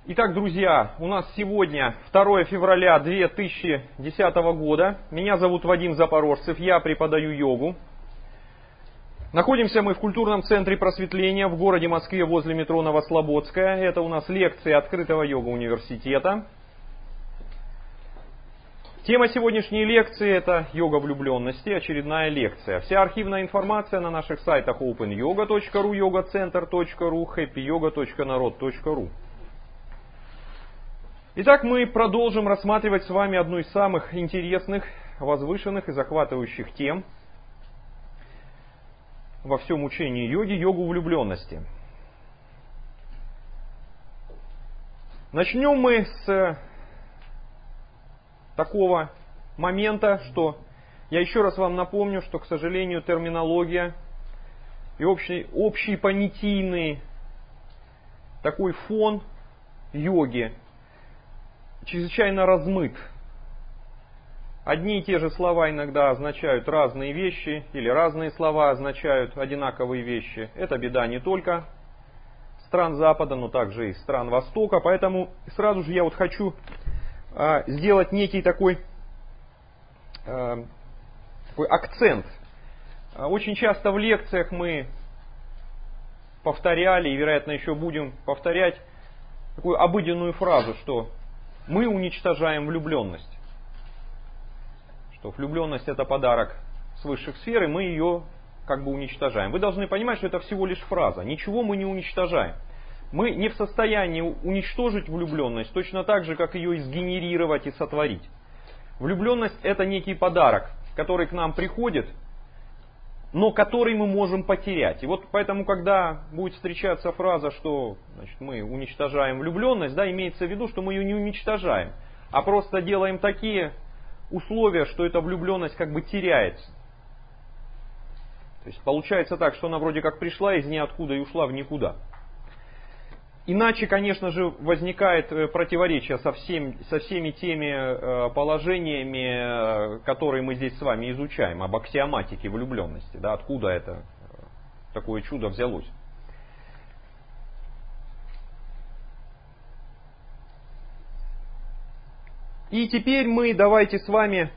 Итак, друзья, у нас сегодня 2 февраля 2010 года. Меня зовут Вадим Запорожцев, я преподаю йогу. Находимся мы в культурном центре просветления в городе Москве возле метро Новослободская. Это у нас лекции открытого йога-университета. Тема сегодняшней лекции – это йога влюбленности, очередная лекция. Вся архивная информация на наших сайтах openyoga.ru, yogacenter.ru, happyyoga.narod.ru. Итак, мы продолжим рассматривать с вами одну из самых интересных, возвышенных и захватывающих тем во всем учении йоги – йогу влюбленности. Начнем мы с такого момента, что я еще раз вам напомню, что, к сожалению, терминология и общий понятийный такой фон йоги чрезвычайно размыт. Одни и те же слова иногда означают разные вещи, или разные слова означают одинаковые вещи. Это беда не только стран Запада, но также и стран Востока. Поэтому сразу же я хочу сделать некий такой акцент. Очень часто в лекциях мы повторяли, и, вероятно, еще будем повторять такую обыденную фразу, что мы уничтожаем влюбленность. Что влюбленность – это подарок с высших сфер, и мы ее как бы уничтожаем. Вы должны понимать, что это всего лишь фраза. Ничего мы не уничтожаем. Мы не в состоянии уничтожить влюбленность, точно так же, как ее и сгенерировать и сотворить. Влюбленность – это некий подарок, который к нам приходит, но который мы можем потерять. И вот поэтому, когда будет встречаться фраза, что мы уничтожаем влюбленность, имеется в виду, что мы ее не уничтожаем, а просто делаем такие условия, что эта влюбленность как бы теряется. То есть получается так, что она вроде как пришла из ниоткуда и ушла в никуда. Иначе, конечно же, возникает противоречие со всеми теми положениями, которые мы здесь с вами изучаем, об аксиоматике влюбленности. Откуда это такое чудо взялось. И теперь мы давайте с вами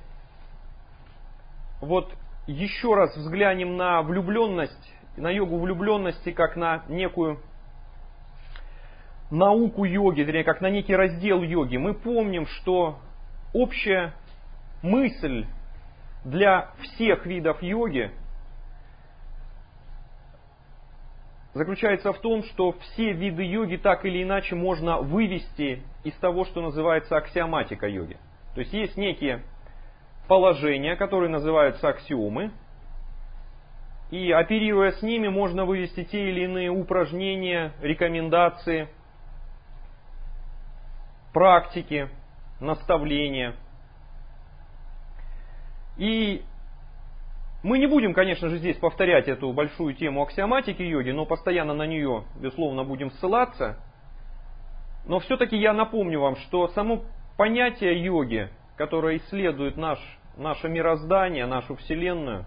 еще раз взглянем на влюбленность, на йогу влюбленности, как на некую науку йоги, вернее, как на некий раздел йоги. Мы помним, что общая мысль для всех видов йоги заключается в том, что все виды йоги так или иначе можно вывести из того, что называется аксиоматика йоги. То есть есть некие положения, которые называются аксиомы, и оперируя с ними, можно вывести те или иные упражнения, рекомендации, практики, наставления. И мы не будем, конечно же, здесь повторять эту большую тему аксиоматики йоги, но постоянно на нее, безусловно, будем ссылаться. Но все-таки я напомню вам, что само понятие йоги, которое исследует наше мироздание, нашу Вселенную,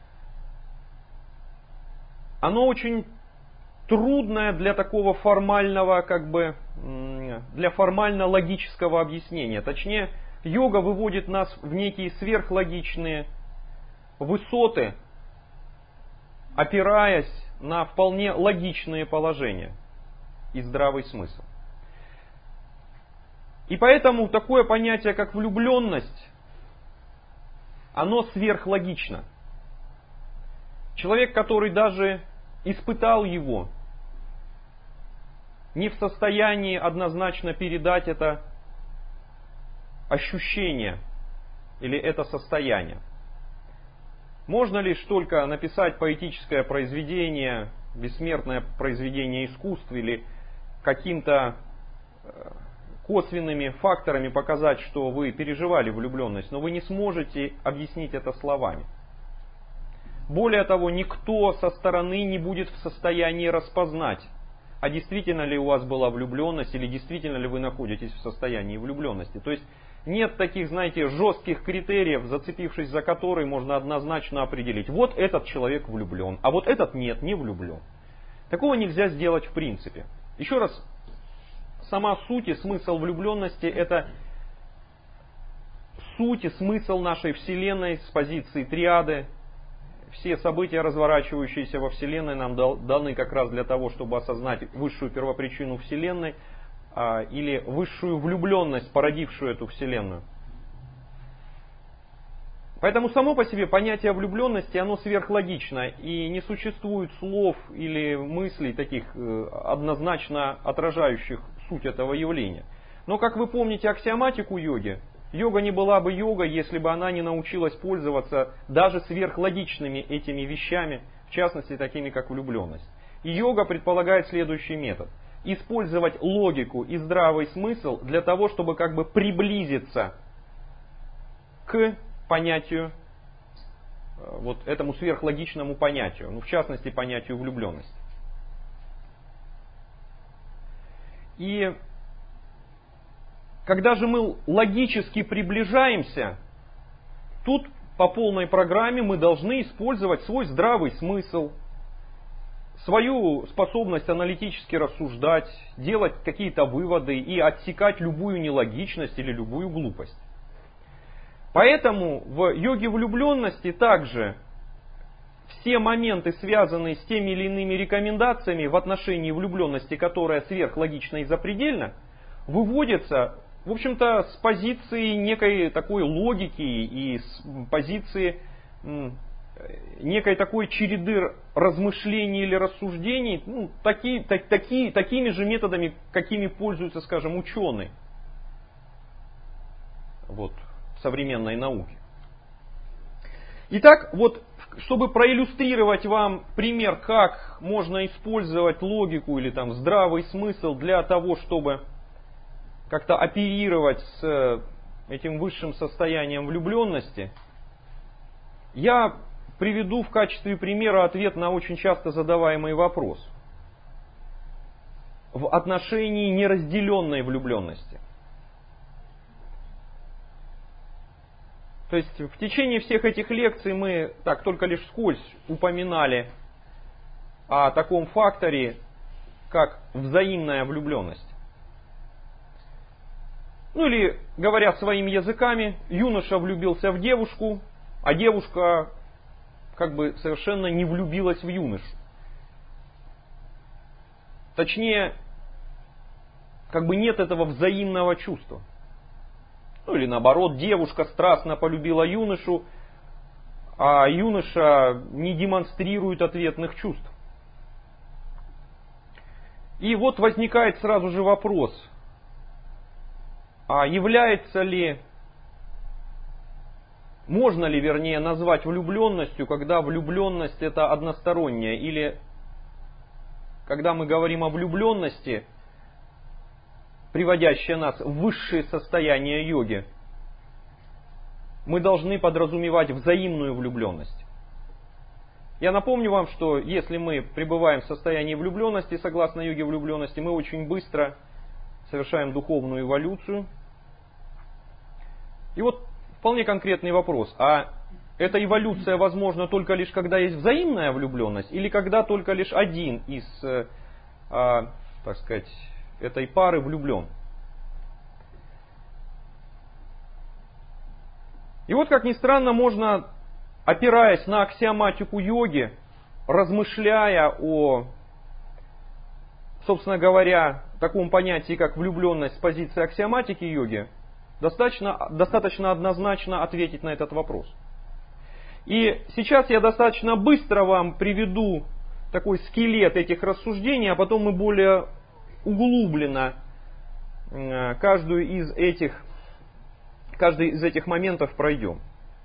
оно очень трудное для такого формального, для формально-логического объяснения. Точнее, йога выводит нас в некие сверхлогичные высоты, опираясь на вполне логичные положения и здравый смысл. И поэтому такое понятие, как влюбленность, оно сверхлогично. Человек, который даже испытал его, не в состоянии однозначно передать это ощущение или это состояние. Можно лишь только написать поэтическое произведение, бессмертное произведение искусства или каким-то косвенными факторами показать, что вы переживали влюбленность, но вы не сможете объяснить это словами. Более того, никто со стороны не будет в состоянии распознать, а действительно ли у вас была влюбленность или действительно ли вы находитесь в состоянии влюбленности. То есть нет таких, жестких критериев, зацепившись за которые можно однозначно определить. Вот этот человек влюблен, а вот этот нет, не влюблен. Такого нельзя сделать в принципе. Еще раз сама суть и смысл влюбленности — это суть и смысл нашей Вселенной с позиции триады. Все события, разворачивающиеся во Вселенной, нам даны как раз для того, чтобы осознать высшую первопричину Вселенной или высшую влюбленность, породившую эту Вселенную. Поэтому само по себе понятие влюбленности, оно сверхлогично, и не существует слов или мыслей таких однозначно отражающих суть этого явления. Но, как вы помните аксиоматику йоги, йога не была бы йогой, если бы она не научилась пользоваться даже сверхлогичными этими вещами, в частности, такими как влюбленность. И йога предполагает следующий метод. Использовать логику и здравый смысл для того, чтобы как бы приблизиться к понятию, вот этому сверхлогичному понятию, в частности, понятию влюбленности. И когда же мы логически приближаемся, тут по полной программе мы должны использовать свой здравый смысл, свою способность аналитически рассуждать, делать какие-то выводы и отсекать любую нелогичность или любую глупость. Поэтому в йоге влюбленности также все моменты, связанные с теми или иными рекомендациями в отношении влюбленности, которая сверхлогична и запредельна, выводятся, в общем-то, с позиции некой такой логики и с позиции некой такой череды размышлений или рассуждений, такими же методами, какими пользуются, скажем, ученые. Вот. Современной науки. Итак, вот, чтобы проиллюстрировать вам пример, как можно использовать логику или там здравый смысл для того, чтобы как-то оперировать с этим высшим состоянием влюбленности, я приведу в качестве примера ответ на очень часто задаваемый вопрос в отношении неразделенной влюбленности. То есть в течение всех этих лекций мы так только лишь вскользь упоминали о таком факторе, как взаимная влюбленность. Ну или, говоря своими языками, юноша влюбился в девушку, а девушка как бы совершенно не влюбилась в юношу. Точнее, как бы нет этого взаимного чувства. Ну или наоборот, девушка страстно полюбила юношу, а юноша не демонстрирует ответных чувств. И вот возникает сразу же вопрос, а является ли, можно ли, вернее, назвать влюбленностью, когда влюбленность это односторонняя, или когда мы говорим о влюбленности, приводящее нас в высшее состояние йоги, мы должны подразумевать взаимную влюбленность. Я напомню вам, что если мы пребываем в состоянии влюбленности, согласно йоге влюбленности, мы очень быстро совершаем духовную эволюцию. И вот вполне конкретный вопрос. А эта эволюция возможна только лишь когда есть взаимная влюбленность, или когда только лишь один из, так сказать, этой пары влюблен? И вот, как ни странно, можно, опираясь на аксиоматику йоги, размышляя о, собственно говоря, таком понятии, как влюбленность с позиции аксиоматики йоги, достаточно однозначно ответить на этот вопрос. И сейчас я достаточно быстро вам приведу такой скелет этих рассуждений, а потом мы более углубленно каждый из этих моментов пройдем.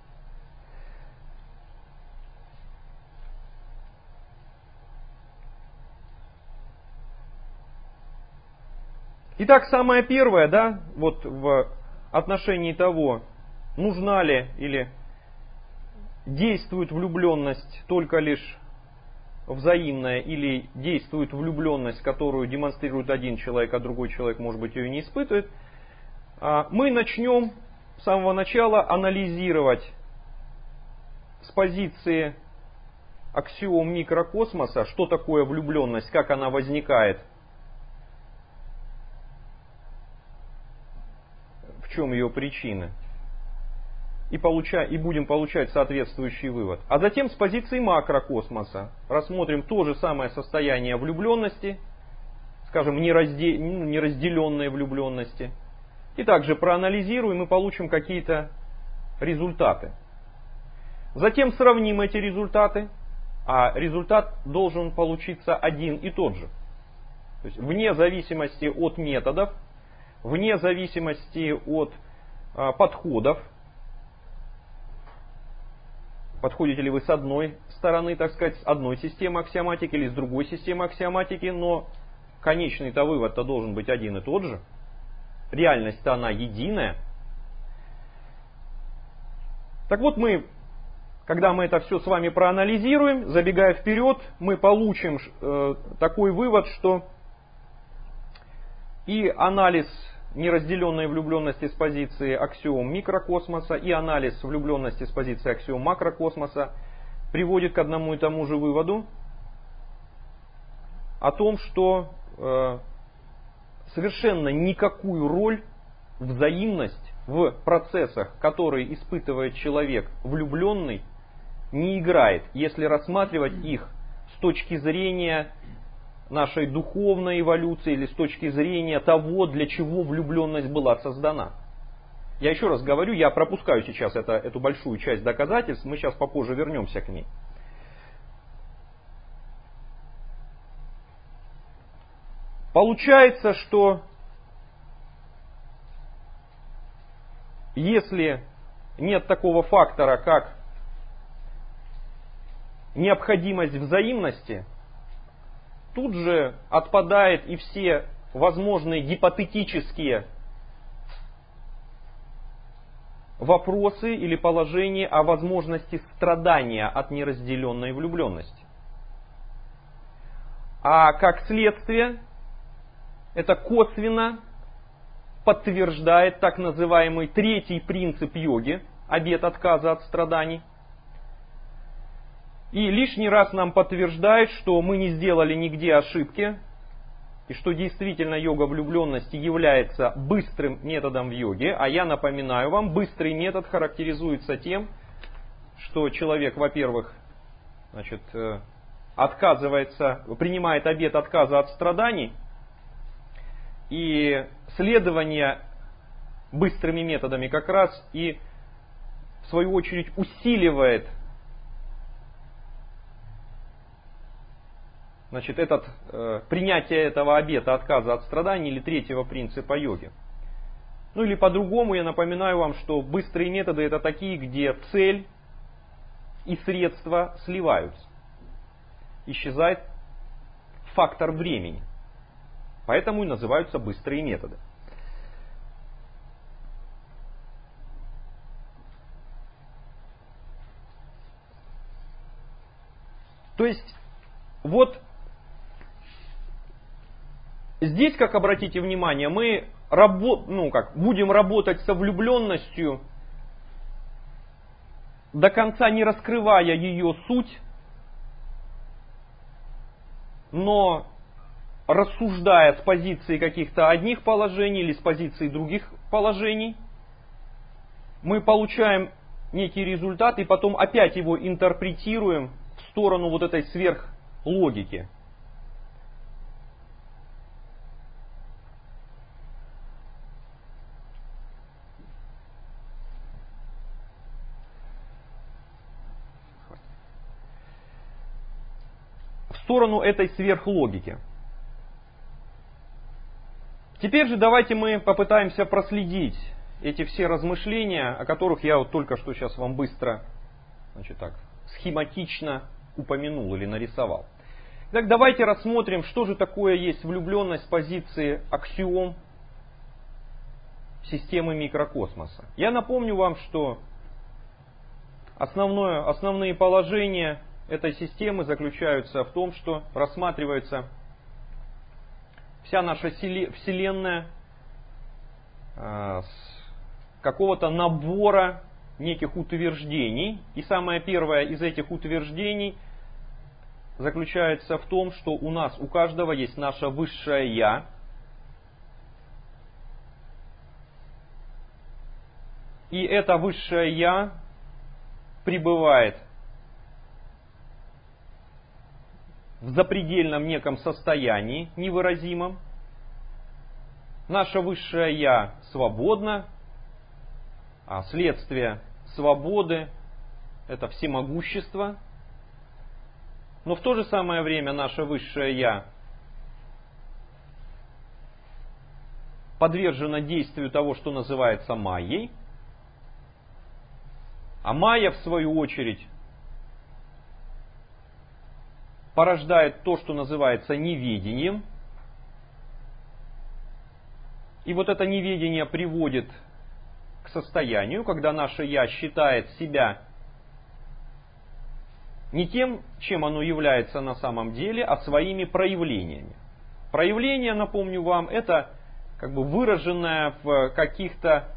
Итак, самое первое, да, вот в отношении того, нужна ли или действует влюбленность только лишь взаимная, или действует влюбленность, которую демонстрирует один человек, а другой человек, может быть, ее не испытывает, мы начнем с самого начала анализировать с позиции аксиом микрокосмоса, что такое влюбленность, как она возникает, чем ее причины, и будем получать соответствующий вывод. А затем с позиции макрокосмоса рассмотрим то же самое состояние влюбленности, скажем, неразделенной влюбленности, и также проанализируем и получим какие-то результаты. Затем сравним эти результаты, а результат должен получиться один и тот же. То есть вне зависимости от методов, вне зависимости от подходов. Подходите ли вы с одной стороны, так сказать, с одной системы аксиоматики или с другой системы аксиоматики, но конечный-то вывод-то должен быть один и тот же. Реальность-то она единая. Так вот, когда мы это все с вами проанализируем, забегая вперед, мы получим такой вывод, что и анализ неразделенной влюбленности с позиции аксиом микрокосмоса, и анализ влюбленности с позиции аксиом макрокосмоса приводит к одному и тому же выводу о том, что совершенно никакую роль взаимность в процессах, которые испытывает человек влюбленный, не играет, если рассматривать их с точки зрения нашей духовной эволюции или с точки зрения того, для чего влюбленность была создана. Я еще раз говорю, я пропускаю сейчас эту большую часть доказательств, мы сейчас попозже вернемся к ней. Получается, что если нет такого фактора, как необходимость взаимности, тут же отпадают и все возможные гипотетические вопросы или положения о возможности страдания от неразделенной влюбленности. А как следствие, это косвенно подтверждает так называемый третий принцип йоги, обет отказа от страданий. И лишний раз нам подтверждает, что мы не сделали нигде ошибки, и что действительно йога влюбленности является быстрым методом в йоге. А я напоминаю вам, быстрый метод характеризуется тем, что человек, во-первых, принимает обет отказа от страданий, и следование быстрыми методами как раз и в свою очередь усиливает принятие этого обета отказа от страданий или третьего принципа йоги. Ну или по-другому я напоминаю вам, что быстрые методы это такие, где цель и средства сливаются. Исчезает фактор времени. Поэтому и называются быстрые методы. То есть, вот здесь, как обратите внимание, мы будем работать со влюбленностью, до конца не раскрывая ее суть, но рассуждая с позиции каких-то одних положений или с позиции других положений, мы получаем некий результат и потом опять его интерпретируем в сторону вот этой сверхлогики. В сторону этой сверхлогики. Теперь же давайте мы попытаемся проследить эти все размышления, о которых я вот только что сейчас вам быстро, схематично упомянул или нарисовал. Итак, давайте рассмотрим, что же такое есть влюбленность с позиции аксиом системы микрокосмоса. Я напомню вам, что основные положения этой системы заключаются в том, что рассматривается вся наша Вселенная с какого-то набора неких утверждений. И самое первое из этих утверждений заключается в том, что у каждого есть наше высшее Я. И это высшее Я пребывает в запредельном неком состоянии, невыразимом. Наше высшее Я свободно, а следствие свободы — это всемогущество. Но в то же самое время наше высшее Я подвержено действию того, что называется майей. А майя, в свою очередь, порождает то, что называется неведением. И вот это неведение приводит к состоянию, когда наше «я» считает себя не тем, чем оно является на самом деле, а своими проявлениями. Проявление, напомню вам, это как бы выраженное в каких-то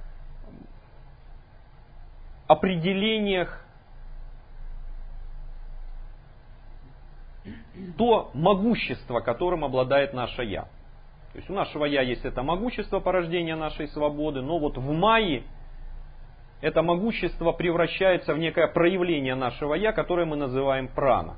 определениях то могущество, которым обладает наше «я». То есть у нашего «я» есть это могущество порождения нашей свободы, но вот в майе это могущество превращается в некое проявление нашего «я», которое мы называем прана.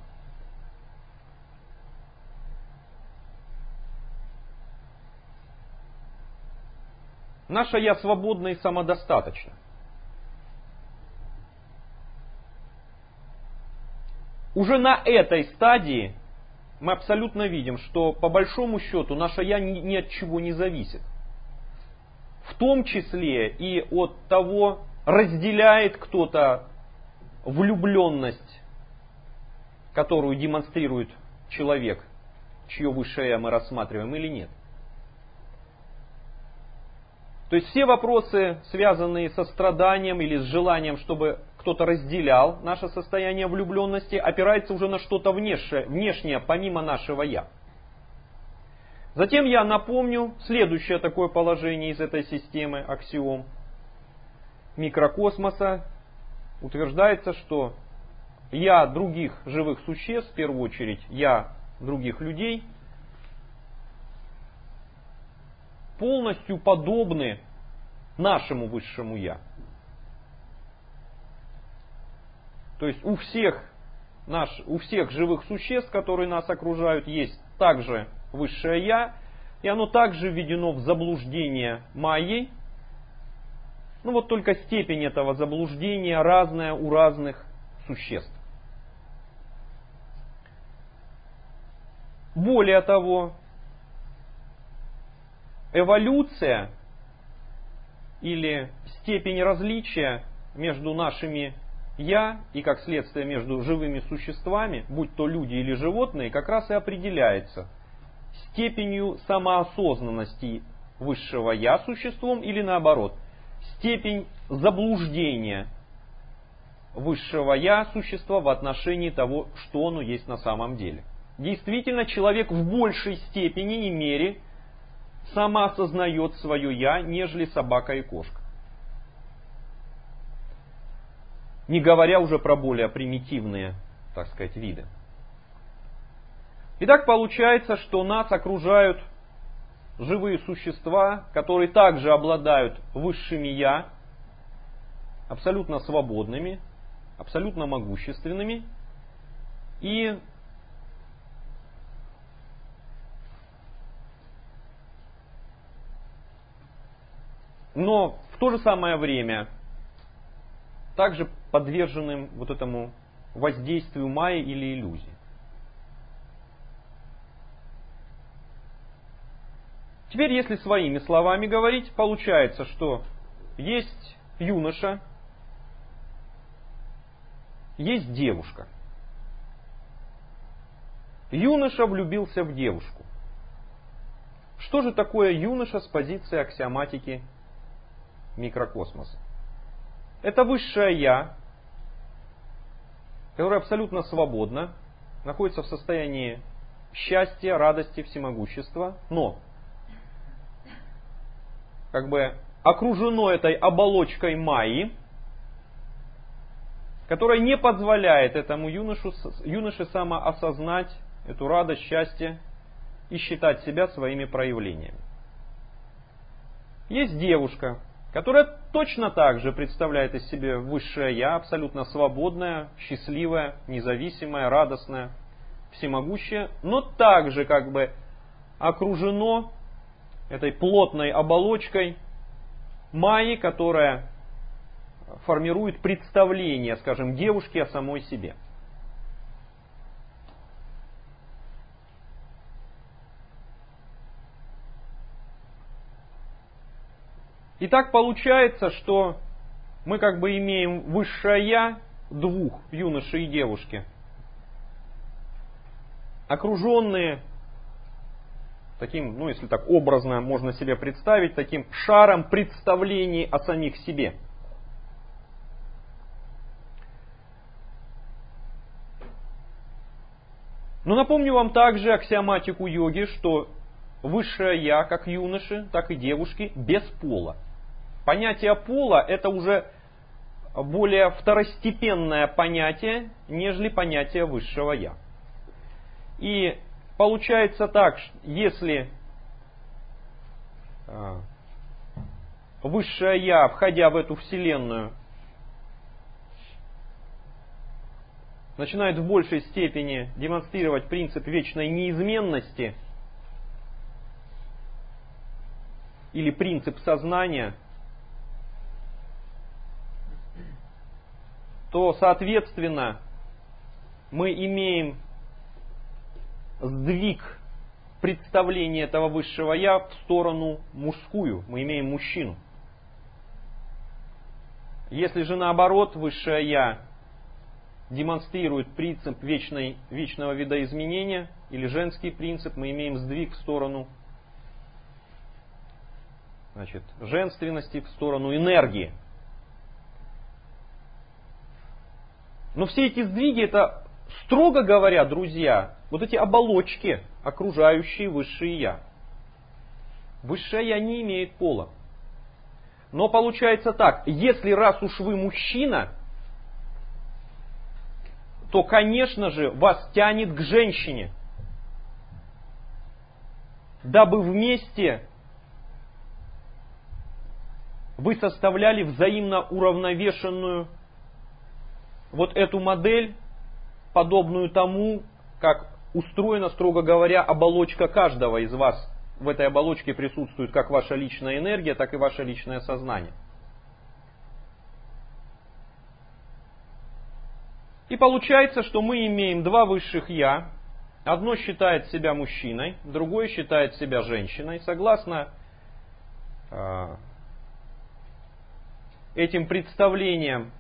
Наше «я» свободно и самодостаточно. Уже на этой стадии мы абсолютно видим, что по большому счету наше «я» ни от чего не зависит. В том числе и от того, разделяет кто-то влюбленность, которую демонстрирует человек, чье высшее «я» мы рассматриваем, или нет. То есть все вопросы, связанные со страданием или с желанием, чтобы кто-то разделял наше состояние влюбленности, опирается уже на что-то внешнее, помимо нашего «я». Затем я напомню следующее такое положение из этой системы аксиом микрокосмоса. Утверждается, что «я» других живых существ, в первую очередь «я» других людей, полностью подобны нашему высшему «я». То есть у всех живых существ, которые нас окружают, есть также высшее «я», и оно также введено в заблуждение майей. Ну вот только степень этого заблуждения разная у разных существ. Более того, эволюция или степень различия между нашими «я» и, как следствие, между живыми существами, будь то люди или животные, как раз и определяется степенью самоосознанности высшего «я» существом или наоборот, степень заблуждения высшего «я» существа в отношении того, что оно есть на самом деле. Действительно, человек в большей степени и мере самоосознает свое «я», нежели собака и кошка. Не говоря уже про более примитивные, так сказать, виды. Итак, получается, что нас окружают живые существа, которые также обладают высшими «я», абсолютно свободными, абсолютно могущественными. Но в то же самое время также подверженным вот этому воздействию майи или иллюзии. Теперь, если своими словами говорить, получается, что есть юноша, есть девушка. Юноша влюбился в девушку. Что же такое юноша с позиции аксиоматики микрокосмоса? Это высшее «я», которое абсолютно свободно, находится в состоянии счастья, радости, всемогущества, но как бы окружено этой оболочкой майи, которая не позволяет этому юноше самоосознать эту радость, счастье и считать себя своими проявлениями. Есть девушка, которая точно так же представляет из себя высшее Я, абсолютно свободное, счастливое, независимое, радостное, всемогущее, но также как бы окружено этой плотной оболочкой майи, которая формирует представление, скажем, девушки о самой себе. И так получается, что мы как бы имеем высшее Я двух, юноши и девушки, окруженные таким, ну если так образно можно себе представить, таким шаром представлений о самих себе. Но напомню вам также аксиоматику йоги, что высшее Я, как юноши, так и девушки, без пола. Понятие пола это уже более второстепенное понятие, нежели понятие высшего Я. И получается так, если высшее Я, входя в эту вселенную, начинает в большей степени демонстрировать принцип вечной неизменности или принцип сознания, то, соответственно, мы имеем сдвиг представления этого высшего Я в сторону мужскую. Мы имеем мужчину. Если же наоборот высшее Я демонстрирует принцип вечного видоизменения или женский принцип, мы имеем сдвиг в сторону женственности, в сторону энергии. Но все эти сдвиги, это, строго говоря, друзья, вот эти оболочки, окружающие высшее Я. Высшее Я не имеет пола. Но получается так, если раз уж вы мужчина, то, конечно же, вас тянет к женщине, дабы вместе вы составляли взаимно уравновешенную вот эту модель, подобную тому, как устроена, строго говоря, оболочка каждого из вас. В этой оболочке присутствует как ваша личная энергия, так и ваше личное сознание. И получается, что мы имеем два высших Я. Одно считает себя мужчиной, другое считает себя женщиной. Согласно этим представлениям,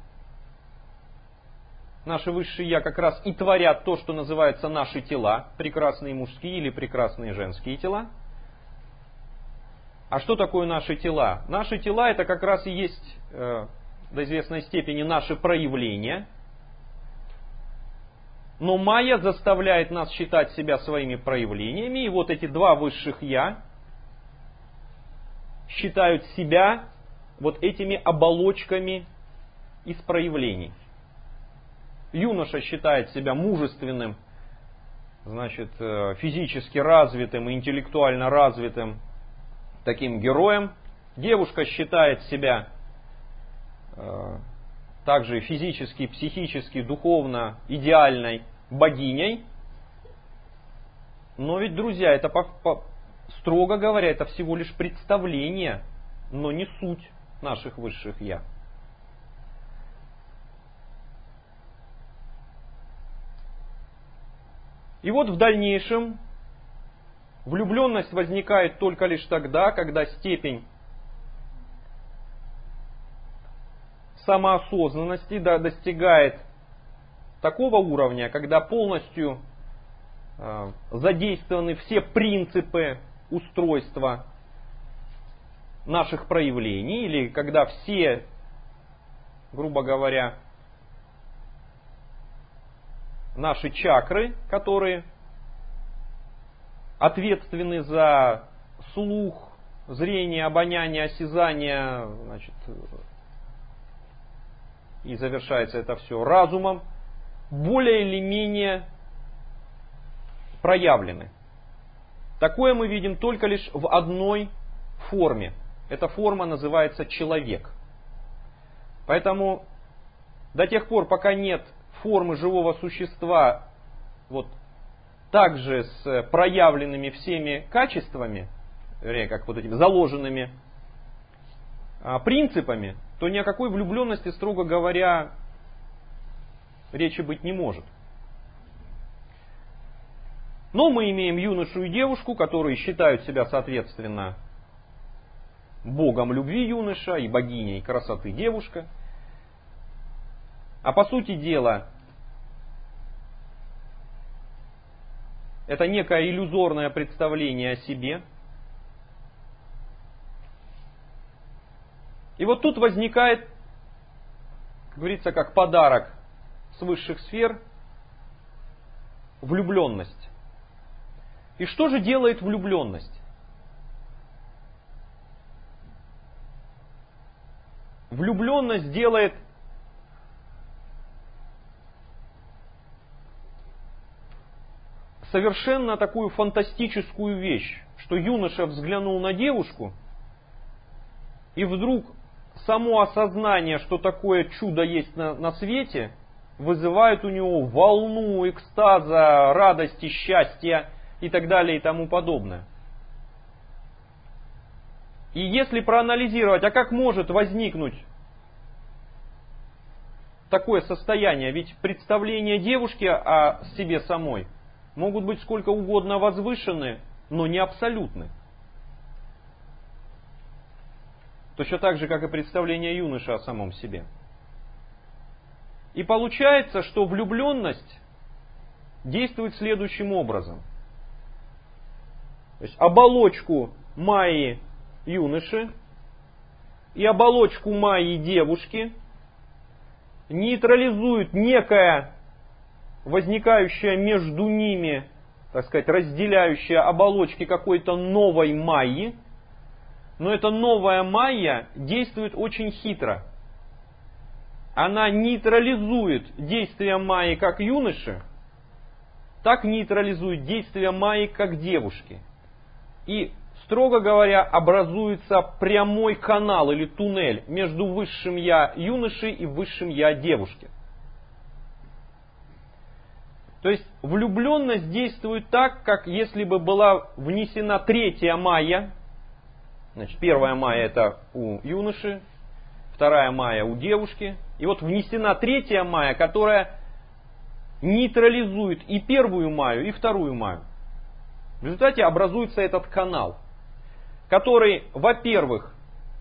наши высшие Я как раз и творят то, что называется наши тела, прекрасные мужские или прекрасные женские тела. А что такое наши тела? Наши тела это как раз и есть до известной степени наши проявления. Но майя заставляет нас считать себя своими проявлениями. И вот эти два высших Я считают себя вот этими оболочками из проявлений. Юноша считает себя мужественным, физически развитым и интеллектуально развитым таким героем. Девушка считает себя также физически, психически, духовно идеальной богиней. Но ведь, друзья, это строго говоря, это всего лишь представление, но не суть наших высших Я. И вот в дальнейшем влюбленность возникает только лишь тогда, когда степень самоосознанности достигает такого уровня, когда полностью задействованы все принципы устройства наших проявлений, или когда все, грубо говоря, наши чакры, которые ответственны за слух, зрение, обоняние, осязание, и завершается это все разумом, более или менее проявлены. Такое мы видим только лишь в одной форме. эта форма называется человек. Поэтому до тех пор, пока нет формы живого существа, вот также с проявленными всеми качествами, как вот этими заложенными принципами, то ни о какой влюбленности, строго говоря, речи быть не может. Но мы имеем юношу и девушку, которые считают себя, соответственно, богом любви юноша и богиней красоты девушка. А по сути дела, это некое иллюзорное представление о себе. И вот тут возникает, как говорится, как подарок с высших сфер, влюбленность. И что же делает влюбленность? Влюбленность делает совершенно такую фантастическую вещь, что юноша взглянул на девушку, и вдруг само осознание, что такое чудо есть на свете, вызывает у него волну экстаза, радости, счастья и так далее и тому подобное. И если проанализировать, а как может возникнуть такое состояние? Ведь представления девушки о себе самой могут быть сколько угодно возвышены, но не абсолютны. Точно так же, как и представление юноши о самом себе. И получается, что влюбленность действует следующим образом. То есть оболочку Майи юноши и оболочку Майи девушки нейтрализует некая возникающая между ними, так сказать, разделяющая оболочки какой-то новой Майи. Но эта новая Майя действует очень хитро. Она нейтрализует действия Майи как юноши, так нейтрализует действия Майи как девушки. И, строго говоря, образуется прямой канал или туннель между высшим я юноши и высшим я девушки. То есть влюбленность действует так, как если бы была внесена третья Майя. Значит, первая Майя это у юноши, вторая Майя у девушки. И вот внесена третья Майя, которая нейтрализует и первую Майю, и вторую Майю. В результате образуется этот канал, который, во-первых,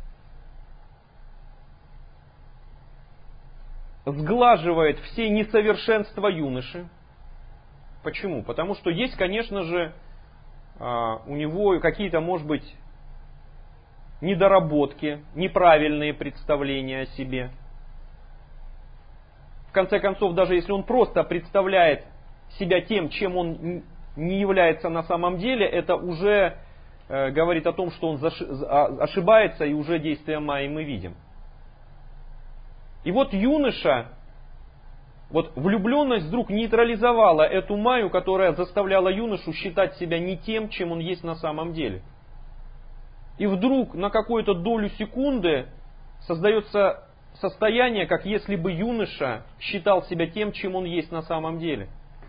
сглаживает все несовершенства юноши. Почему? Потому что есть, конечно же, у него какие-то, может быть, недоработки, неправильные представления о себе. В конце концов, даже если он просто представляет себя тем, чем он не является на самом деле, это уже говорит о том, что он ошибается, и уже действия Майи мы видим. И вот юноша, вот влюбленность вдруг нейтрализовала эту Майю, которая заставляла юношу считать себя не тем, чем он есть на самом деле. И вдруг на какую-то долю секунды создается состояние, как если бы юноша считал себя тем, чем он есть на самом деле.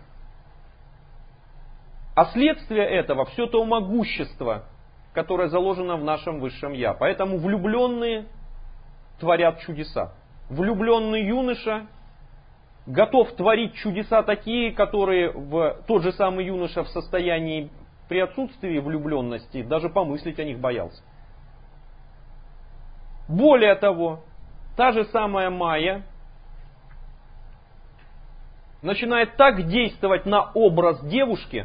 А следствие этого все то могущество, которое заложено в нашем высшем я. Поэтому влюбленные творят чудеса. Влюбленный юноша готов творить чудеса такие, которые тот же самый юноша в состоянии при отсутствии влюбленности даже помыслить о них боялся. Более того, та же самая Майя начинает так действовать на образ девушки,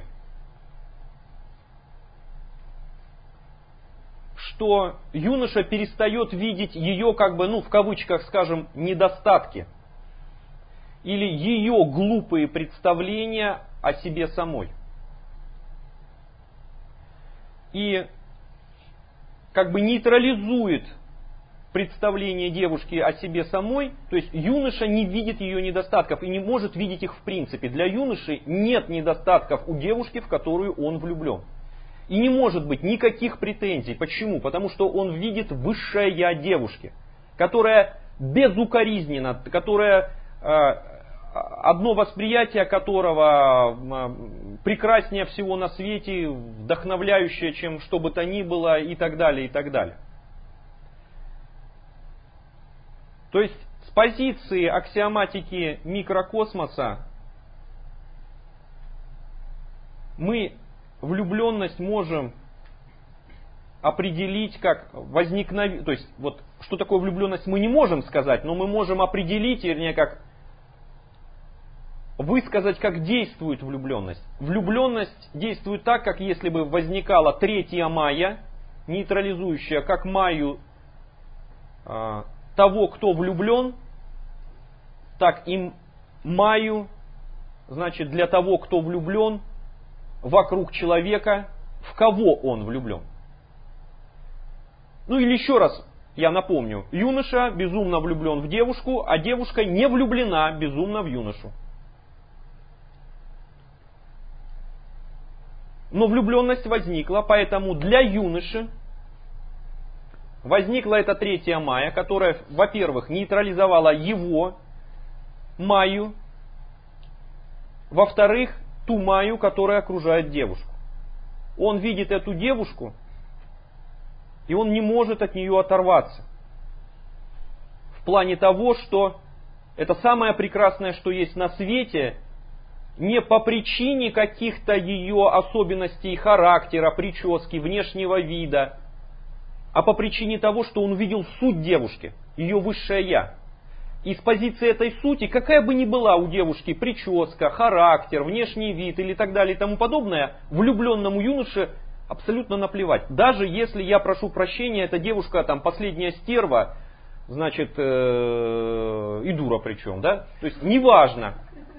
что юноша перестает видеть ее, как бы, в кавычках скажем, недостатки. Или ее глупые представления о себе самой. И как бы нейтрализует представление девушки о себе самой, то есть юноша не видит ее недостатков и не может видеть их в принципе. Для юноши нет недостатков у девушки, в которую он влюблен. И не может быть никаких претензий. Почему? Потому что он видит высшее я девушки, которая безукоризненно, которая одно восприятие которого прекраснее всего на свете, вдохновляющее, чем что бы то ни было, и так далее, и так далее. То есть с позиции аксиоматики микрокосмоса мы влюбленность можем определить как возникновение, то есть вот что такое влюбленность мы не можем сказать, но мы можем определить, вернее как высказать, как действует влюбленность. Влюбленность действует так, как если бы возникала третья майя, нейтрализующая как майю того, кто влюблен, так и майю, значит, для того, кто влюблен, вокруг человека, в кого он влюблен. Ну или еще раз я напомню, юноша безумно влюблен в девушку, а девушка не влюблена безумно в юношу. Но влюбленность возникла, поэтому для юноши возникла эта третья майя, которая, во-первых, нейтрализовала его майю, во-вторых, ту майю, которая окружает девушку. Он видит эту девушку, и он не может от нее оторваться. В плане того, что это самое прекрасное, что есть на свете, не по причине каких-то ее особенностей характера, прически, внешнего вида, а по причине того, что он увидел суть девушки, ее высшее я. И с позиции этой сути, какая бы ни была у девушки прическа, характер, внешний вид или так далее и тому подобное, влюбленному юноше абсолютно наплевать. Даже если, я прошу прощения, эта девушка там последняя стерва, значит, и дура причем, да? То есть неважно.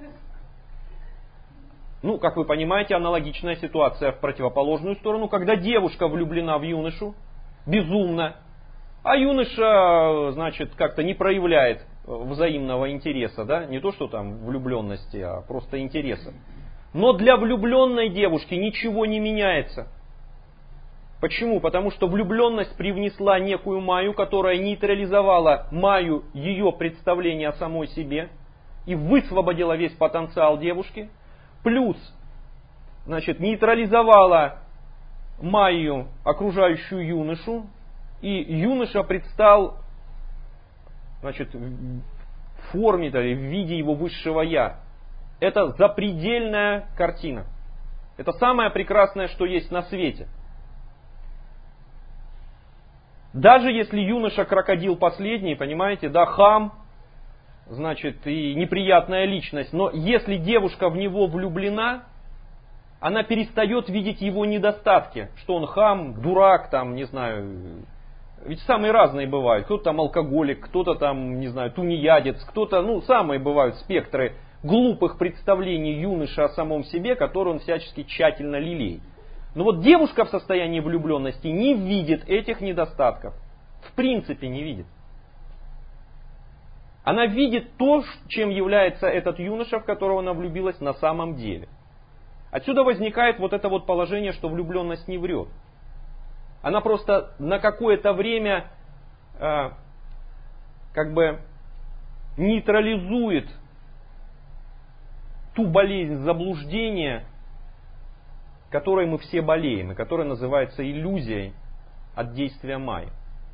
Ну, как вы понимаете, аналогичная ситуация в противоположную сторону, когда девушка влюблена в юношу, безумно, а юноша, значит, как-то не проявляет взаимного интереса, да, не то что там влюбленности, а просто интереса. Но для влюбленной девушки ничего не меняется. Почему? Потому что влюбленность привнесла некую майю, которая нейтрализовала майю ее представления о самой себе и высвободила весь потенциал девушки. Плюс, значит, нейтрализовала майю, окружающую юношу, и юноша предстал, значит, в форме, в виде его высшего я. Это запредельная картина. Это самое прекрасное, что есть на свете. Даже если юноша крокодил последний, понимаете, да, хам, значит, и неприятная личность, но если девушка в него влюблена, она перестает видеть его недостатки, что он хам, дурак, там, не знаю, ведь самые разные бывают, кто-то там алкоголик, кто-то там, не знаю, тунеядец, кто-то, ну, самые бывают спектры глупых представлений юноши о самом себе, которые он всячески тщательно лелеет. Но вот девушка в состоянии влюбленности не видит этих недостатков, в принципе не видит. Она видит то, чем является этот юноша, в которого она влюбилась на самом деле. Отсюда возникает вот это вот положение, что влюбленность не врет. Она просто на какое-то время как бы нейтрализует ту болезнь заблуждения, которой мы все болеем, и которая называется иллюзией от действия майи.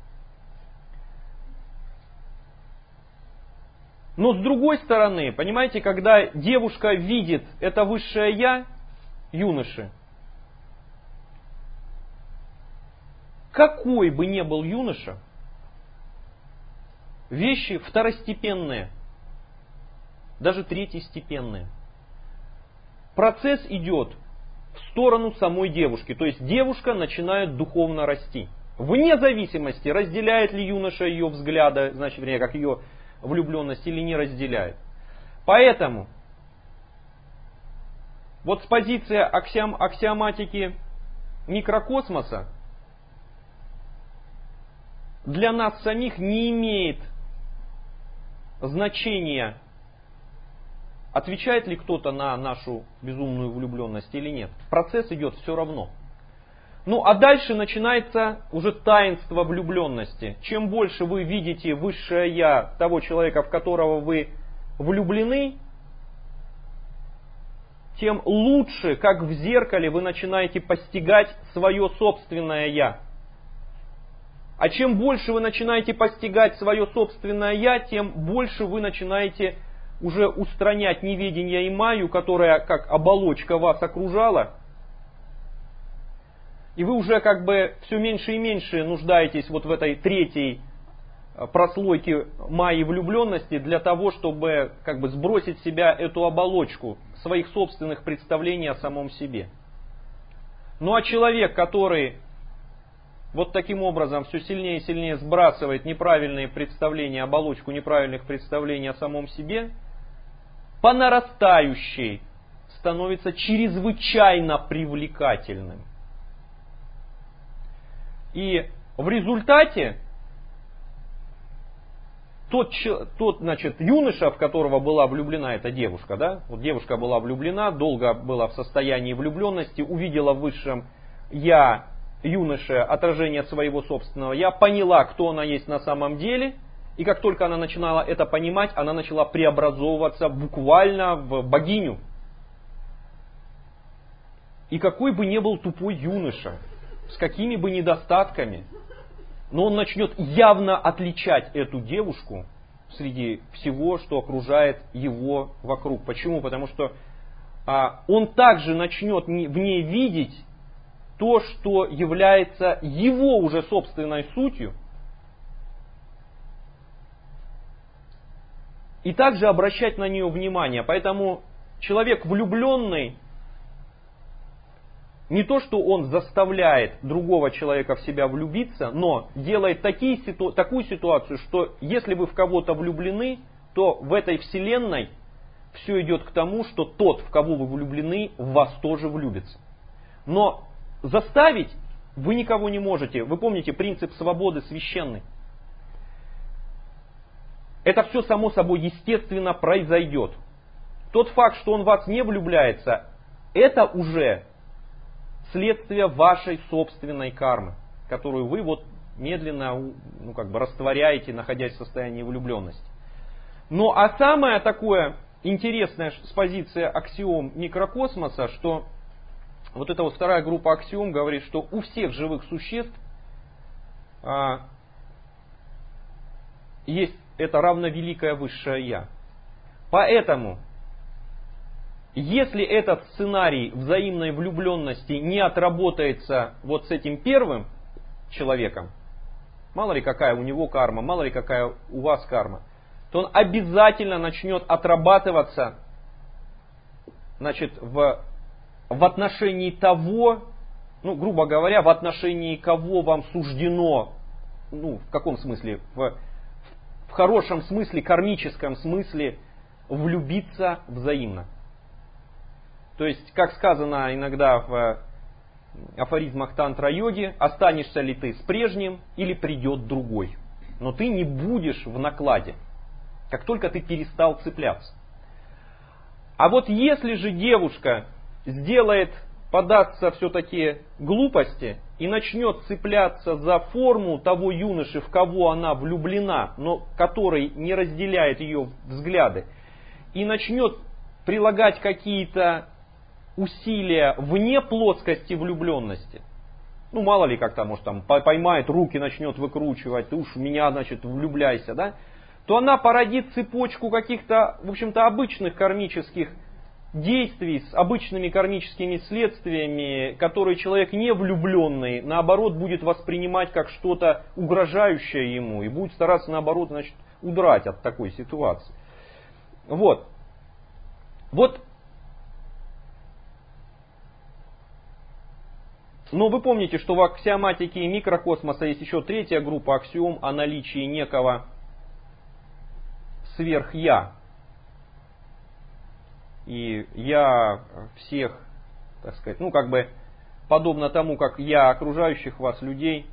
Но с другой стороны, понимаете, когда девушка видит это высшее я юноши, какой бы ни был юноша, вещи второстепенные, даже третьестепенные. Процесс идет в сторону самой девушки, то есть девушка начинает духовно расти. Вне зависимости, разделяет ли юноша ее взгляды, значит, вернее, как ее влюбленность или не разделяет. Поэтому вот с позиции аксиоматики микрокосмоса для нас самих не имеет значения, отвечает ли кто-то на нашу безумную влюбленность или нет. Процесс идет все равно. Ну а дальше начинается уже таинство влюбленности. Чем больше вы видите высшее я того человека, в которого вы влюблены, тем лучше, как в зеркале, вы начинаете постигать свое собственное я. А чем больше вы начинаете постигать свое собственное я, тем больше вы начинаете уже устранять неведение и майю, которая как оболочка вас окружала. И вы уже как бы все меньше и меньше нуждаетесь вот в этой третьей прослойке майи влюбленности для того, чтобы как бы сбросить с себя эту оболочку своих собственных представлений о самом себе. Ну а человек, который вот таким образом все сильнее и сильнее сбрасывает неправильные представления, оболочку неправильных представлений о самом себе, по нарастающей становится чрезвычайно привлекательным. И в результате тот значит, юноша, в которого была влюблена эта девушка, да, вот девушка была влюблена, долго была в состоянии влюбленности, увидела в высшем я юноше отражение своего собственного я, поняла, кто она есть на самом деле, и как только она начинала это понимать, она начала преобразовываться буквально в богиню. И какой бы ни был тупой юноша, с какими бы недостатками, но он начнет явно отличать эту девушку среди всего, что окружает его вокруг. Почему? Потому что он также начнет в ней видеть то, что является его уже собственной сутью, и также обращать на нее внимание. Поэтому человек влюбленный, не то, что он заставляет другого человека в себя влюбиться, но делает такую ситуацию, что если вы в кого-то влюблены, то в этой вселенной все идет к тому, что тот, в кого вы влюблены, в вас тоже влюбится. Но заставить вы никого не можете. Вы помните принцип свободы священный. Это все само собой естественно произойдет. Тот факт, что он в вас не влюбляется, это уже следствие вашей собственной кармы, которую вы вот медленно растворяете, находясь в состоянии влюбленности. Ну а самое такое интересное с позиции аксиом микрокосмоса, что вот эта вот вторая группа аксиом говорит, что у всех живых существ есть это равновеликое высшее Я. Поэтому, если этот сценарий взаимной влюбленности не отработается вот с этим первым человеком, мало ли какая у него карма, мало ли какая у вас карма, то он обязательно начнет отрабатываться, значит, в отношении того, грубо говоря, в отношении кого вам суждено, в каком смысле, в хорошем смысле, кармическом смысле, влюбиться взаимно. То есть, как сказано иногда в афоризмах тантра-йоги, останешься ли ты с прежним или придет другой. Но ты не будешь в накладе, как только ты перестал цепляться. А вот если же девушка подастся все-таки глупости и начнет цепляться за форму того юноши, в кого она влюблена, но который не разделяет ее взгляды, и начнет прилагать какие-то усилия вне плоскости влюбленности, мало ли как там, может там поймает руки, начнет выкручивать, ты уж в меня, значит, влюбляйся, да, то она породит цепочку каких-то, в общем-то, обычных кармических действий с обычными кармическими следствиями, которые человек не влюбленный, наоборот, будет воспринимать как что-то угрожающее ему и будет стараться, наоборот, значит, удрать от такой ситуации. Вот. Но вы помните, что в аксиоматике микрокосмоса есть еще третья группа аксиом о наличии некого сверх-я. И я всех, так сказать, подобно тому, как я окружающих вас людей,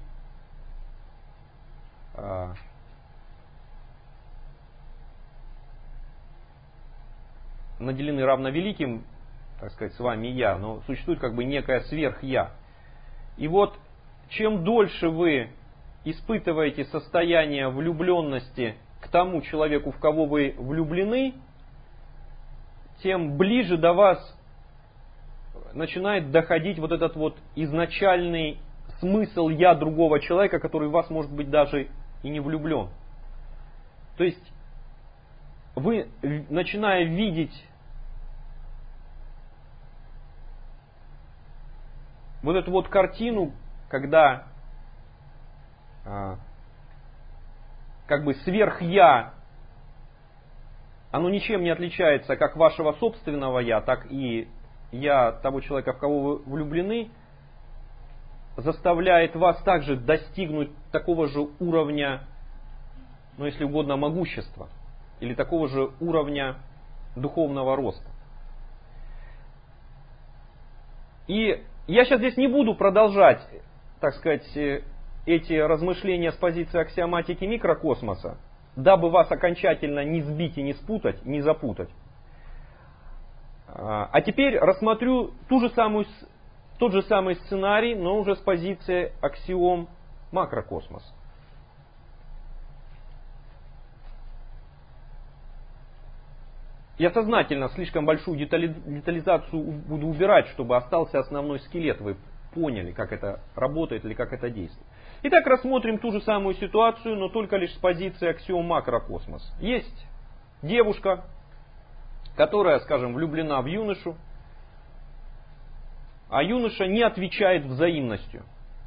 наделены равновеликим, так сказать, с вами я, но существует некое сверх-я. И вот чем дольше вы испытываете состояние влюбленности к тому человеку, в кого вы влюблены, тем ближе до вас начинает доходить вот этот вот изначальный смысл «я» другого человека, который в вас, может быть, даже и не влюблен. То есть вы, начиная видеть вот эту вот картину, когда как бы сверх-я, оно ничем не отличается как вашего собственного «я», так и «я» того человека, в кого вы влюблены, заставляет вас также достигнуть такого же уровня, ну если угодно, могущества, или такого же уровня духовного роста. И я сейчас здесь не буду продолжать, так сказать, эти размышления с позиции аксиоматики микрокосмоса, дабы вас окончательно не сбить и не спутать, не запутать. А теперь рассмотрю тот же самый сценарий, но уже с позиции аксиом макрокосмоса. Я сознательно слишком большую детализацию буду убирать, чтобы остался основной скелет. Вы поняли, как это работает или как это действует. Итак, рассмотрим ту же самую ситуацию, но только лишь с позиции аксиом макрокосмос. Есть девушка, которая, скажем, влюблена в юношу, а юноша не отвечает взаимностью.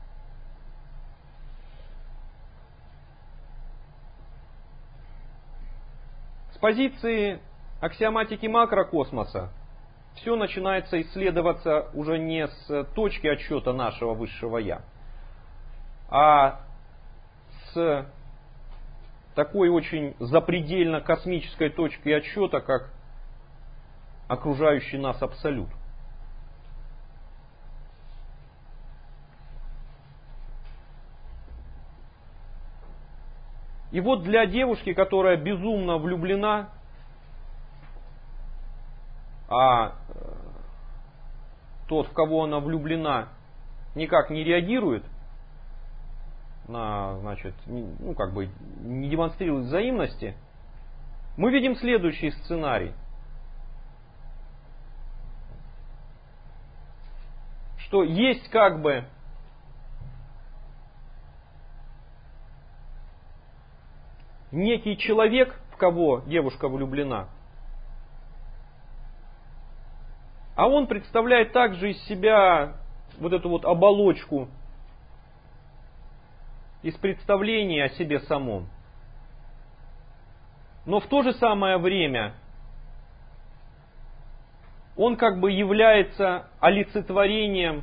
С позиции аксиоматики макрокосмоса все начинается исследоваться уже не с точки отсчета нашего высшего «я», а с такой очень запредельно космической точки отсчета, как окружающий нас абсолют. И вот для девушки, которая безумно влюблена, а тот, в кого она влюблена, никак не реагирует, значит, ну, как бы не демонстрирует взаимности, мы видим следующий сценарий. Что есть как бы некий человек, в кого девушка влюблена, а он представляет также из себя вот эту вот оболочку из представления о себе самом. Но в то же самое время он как бы является олицетворением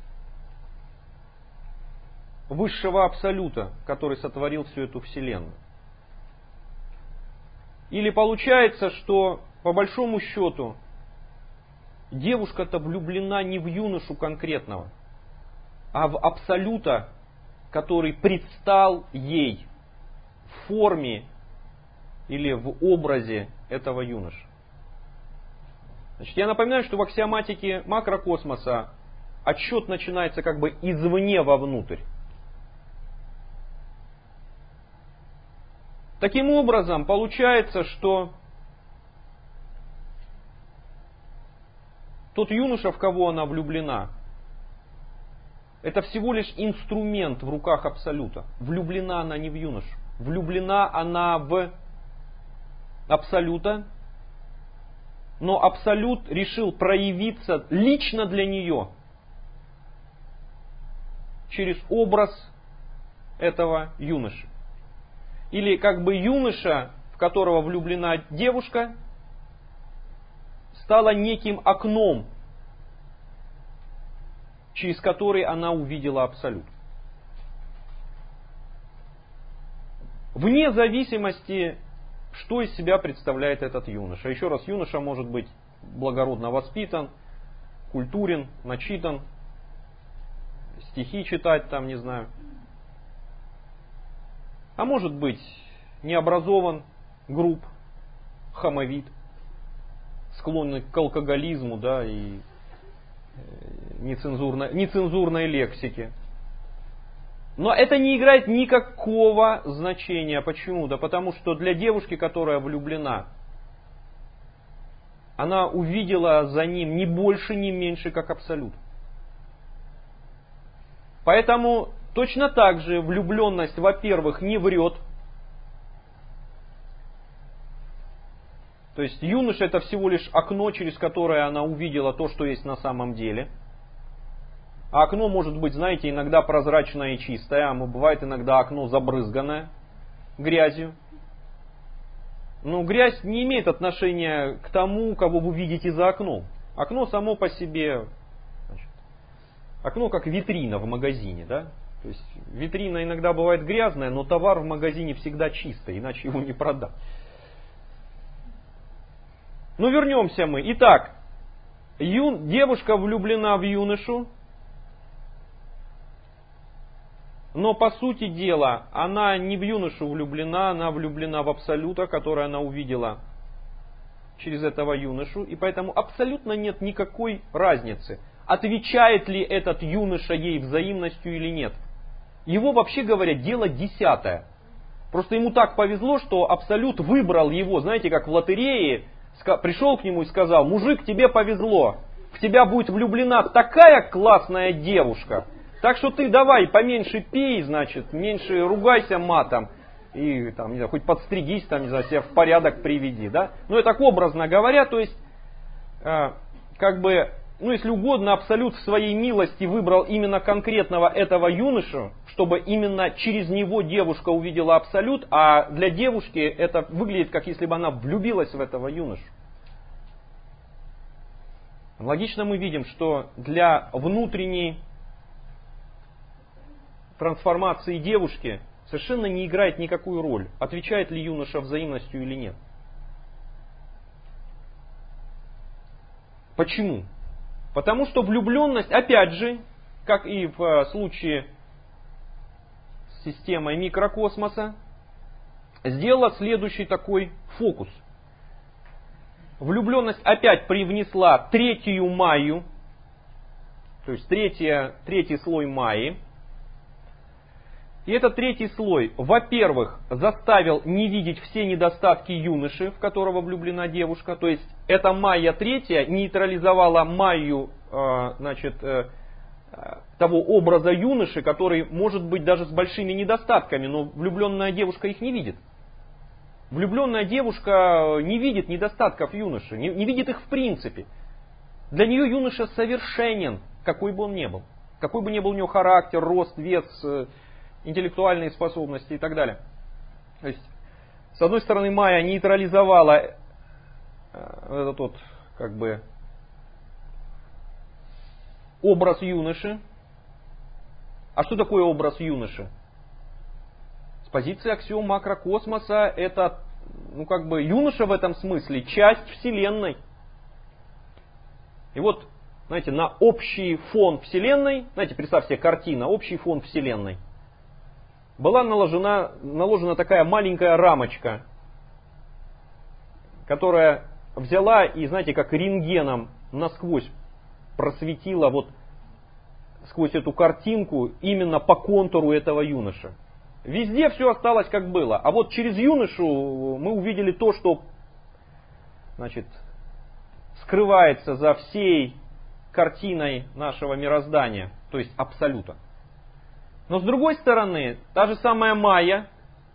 высшего абсолюта, который сотворил всю эту вселенную. Или получается, что по большому счету девушка-то влюблена не в юношу конкретного, а в абсолюта, который предстал ей в форме или в образе этого юноши. Значит, я напоминаю, что в аксиоматике макрокосмоса отсчет начинается как бы извне вовнутрь. Таким образом, получается, что тот юноша, в кого она влюблена, это всего лишь инструмент в руках Абсолюта. Влюблена она не в юношу. Влюблена она в Абсолюта, но Абсолют решил проявиться лично для нее через образ этого юноши. Или как бы юноша, в которого влюблена девушка, стала неким окном, через который она увидела Абсолют. Вне зависимости, что из себя представляет этот юноша. Еще раз, юноша может быть благородно воспитан, культурен, начитан, стихи читать там, не знаю. А может быть необразован, груб, хамовит, склонный к алкоголизму, да, и нецензурной лексики. Но это не играет никакого значения. Почему? Да потому что для девушки, которая влюблена, она увидела за ним ни больше, ни меньше, как абсолют. Поэтому точно так же влюбленность, во-первых, не врет. То есть юноша это всего лишь окно, через которое она увидела то, что есть на самом деле. А окно может быть, знаете, иногда прозрачное и чистое, а бывает иногда окно забрызганное грязью. Но грязь не имеет отношения к тому, кого вы видите за окном. Окно само по себе, значит, окно как витрина в магазине, да? То есть витрина иногда бывает грязная, но товар в магазине всегда чистый, иначе его не продать. Ну вернемся мы. Итак, девушка влюблена в юношу, но по сути дела она не в юношу влюблена, она влюблена в абсолюта, который она увидела через этого юношу. И поэтому абсолютно нет никакой разницы, отвечает ли этот юноша ей взаимностью или нет. Его, вообще говоря, дело десятое. Просто ему так повезло, что абсолют выбрал его, знаете, как в лотерее, пришел к нему и сказал: мужик, тебе повезло, в тебя будет влюблена такая классная девушка, так что ты давай поменьше пей, значит, меньше ругайся матом, и там, не знаю, хоть подстригись, там, не знаю, себя в порядок приведи, да? Ну, это так образно говоря, то есть, как бы, ну, если угодно, абсолют в своей милости выбрал именно конкретного этого юношу, чтобы именно через него девушка увидела абсолют, а для девушки это выглядит, как если бы она влюбилась в этого юношу. Логично мы видим, что для внутренней трансформации девушки совершенно не играет никакую роль, отвечает ли юноша взаимностью или нет. Почему? Потому что влюбленность, опять же, как и в случае с системой микрокосмоса, сделала следующий такой фокус. Влюбленность опять привнесла третью майю, то есть третий слой майи. И этот третий слой, во-первых, заставил не видеть все недостатки юноши, в которого влюблена девушка. То есть эта майя третья нейтрализовала майю, значит, того образа юноши, который может быть даже с большими недостатками, но влюбленная девушка их не видит. Влюбленная девушка не видит недостатков юноши, не видит их в принципе. Для нее юноша совершенен, какой бы он ни был. Какой бы ни был у него характер, рост, вес, интеллектуальные способности и так далее. То есть, с одной стороны, майя нейтрализовала этот вот, как бы, образ юноши. А что такое образ юноши? С позиции аксиом макрокосмоса это, ну, как бы, юноша в этом смысле часть Вселенной. И вот, знаете, на общий фон Вселенной, знаете, представьте себе картина, общий фон Вселенной. Была наложена такая маленькая рамочка, которая взяла и, знаете, как рентгеном насквозь просветила вот сквозь эту картинку именно по контуру этого юноши. Везде все осталось как было. А вот через юношу мы увидели то, что, значит, скрывается за всей картиной нашего мироздания, то есть абсолюта. Но с другой стороны, та же самая майя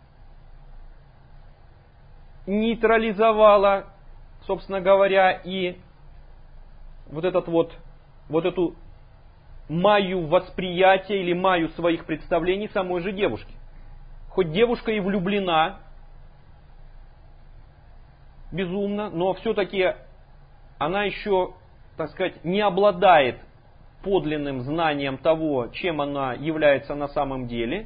нейтрализовала, собственно говоря, и вот эту майю восприятия или майю своих представлений самой же девушки. Хоть девушка и влюблена безумно, но все-таки она еще, так сказать, не обладает подлинным знанием того, чем она является на самом деле.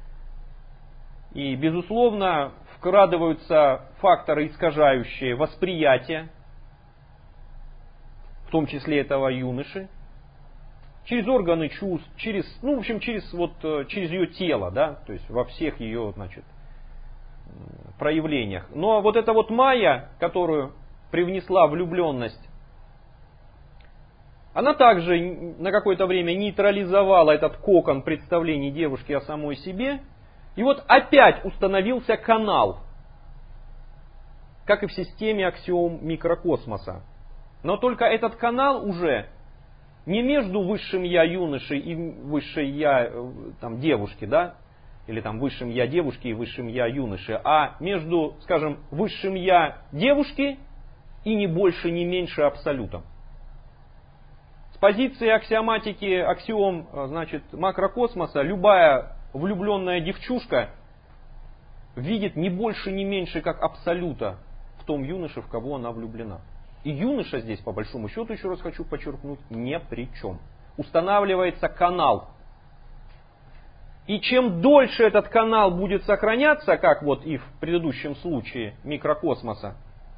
И, безусловно, вкрадываются факторы, искажающие восприятие, в том числе этого юноши, через органы чувств, через ее тело, да, то есть во всех ее, значит, проявлениях. Но вот эта вот майя, которую привнесла влюбленность, Она также на какое-то время нейтрализовала этот кокон представлений девушки о самой себе. И вот опять установился канал, как и в системе аксиом микрокосмоса. Но только этот канал уже не между высшим я юноши и высшей я там, девушки, да? Или там высшим я девушки и высшим я юноши, а между, скажем, высшим я девушки и ни больше, ни меньше абсолютом. С позиции аксиоматики аксиом, значит, макрокосмоса, любая влюбленная девчушка видит не больше, ни меньше, как абсолюта в том юноше, в кого она влюблена. И юноша здесь, по большому счету, еще раз хочу подчеркнуть, ни при чем. Устанавливается канал. И чем дольше этот канал будет сохраняться, как вот и в предыдущем случае микрокосмоса,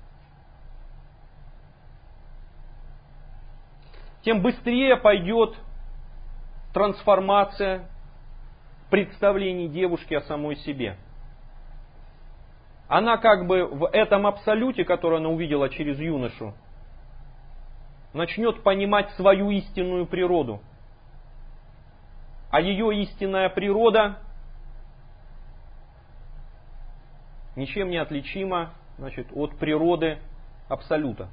тем быстрее пойдет трансформация представлений девушки о самой себе. Она как бы в этом абсолюте, который она увидела через юношу, начнет понимать свою истинную природу. А ее истинная природа ничем не отличима, значит, от природы абсолюта.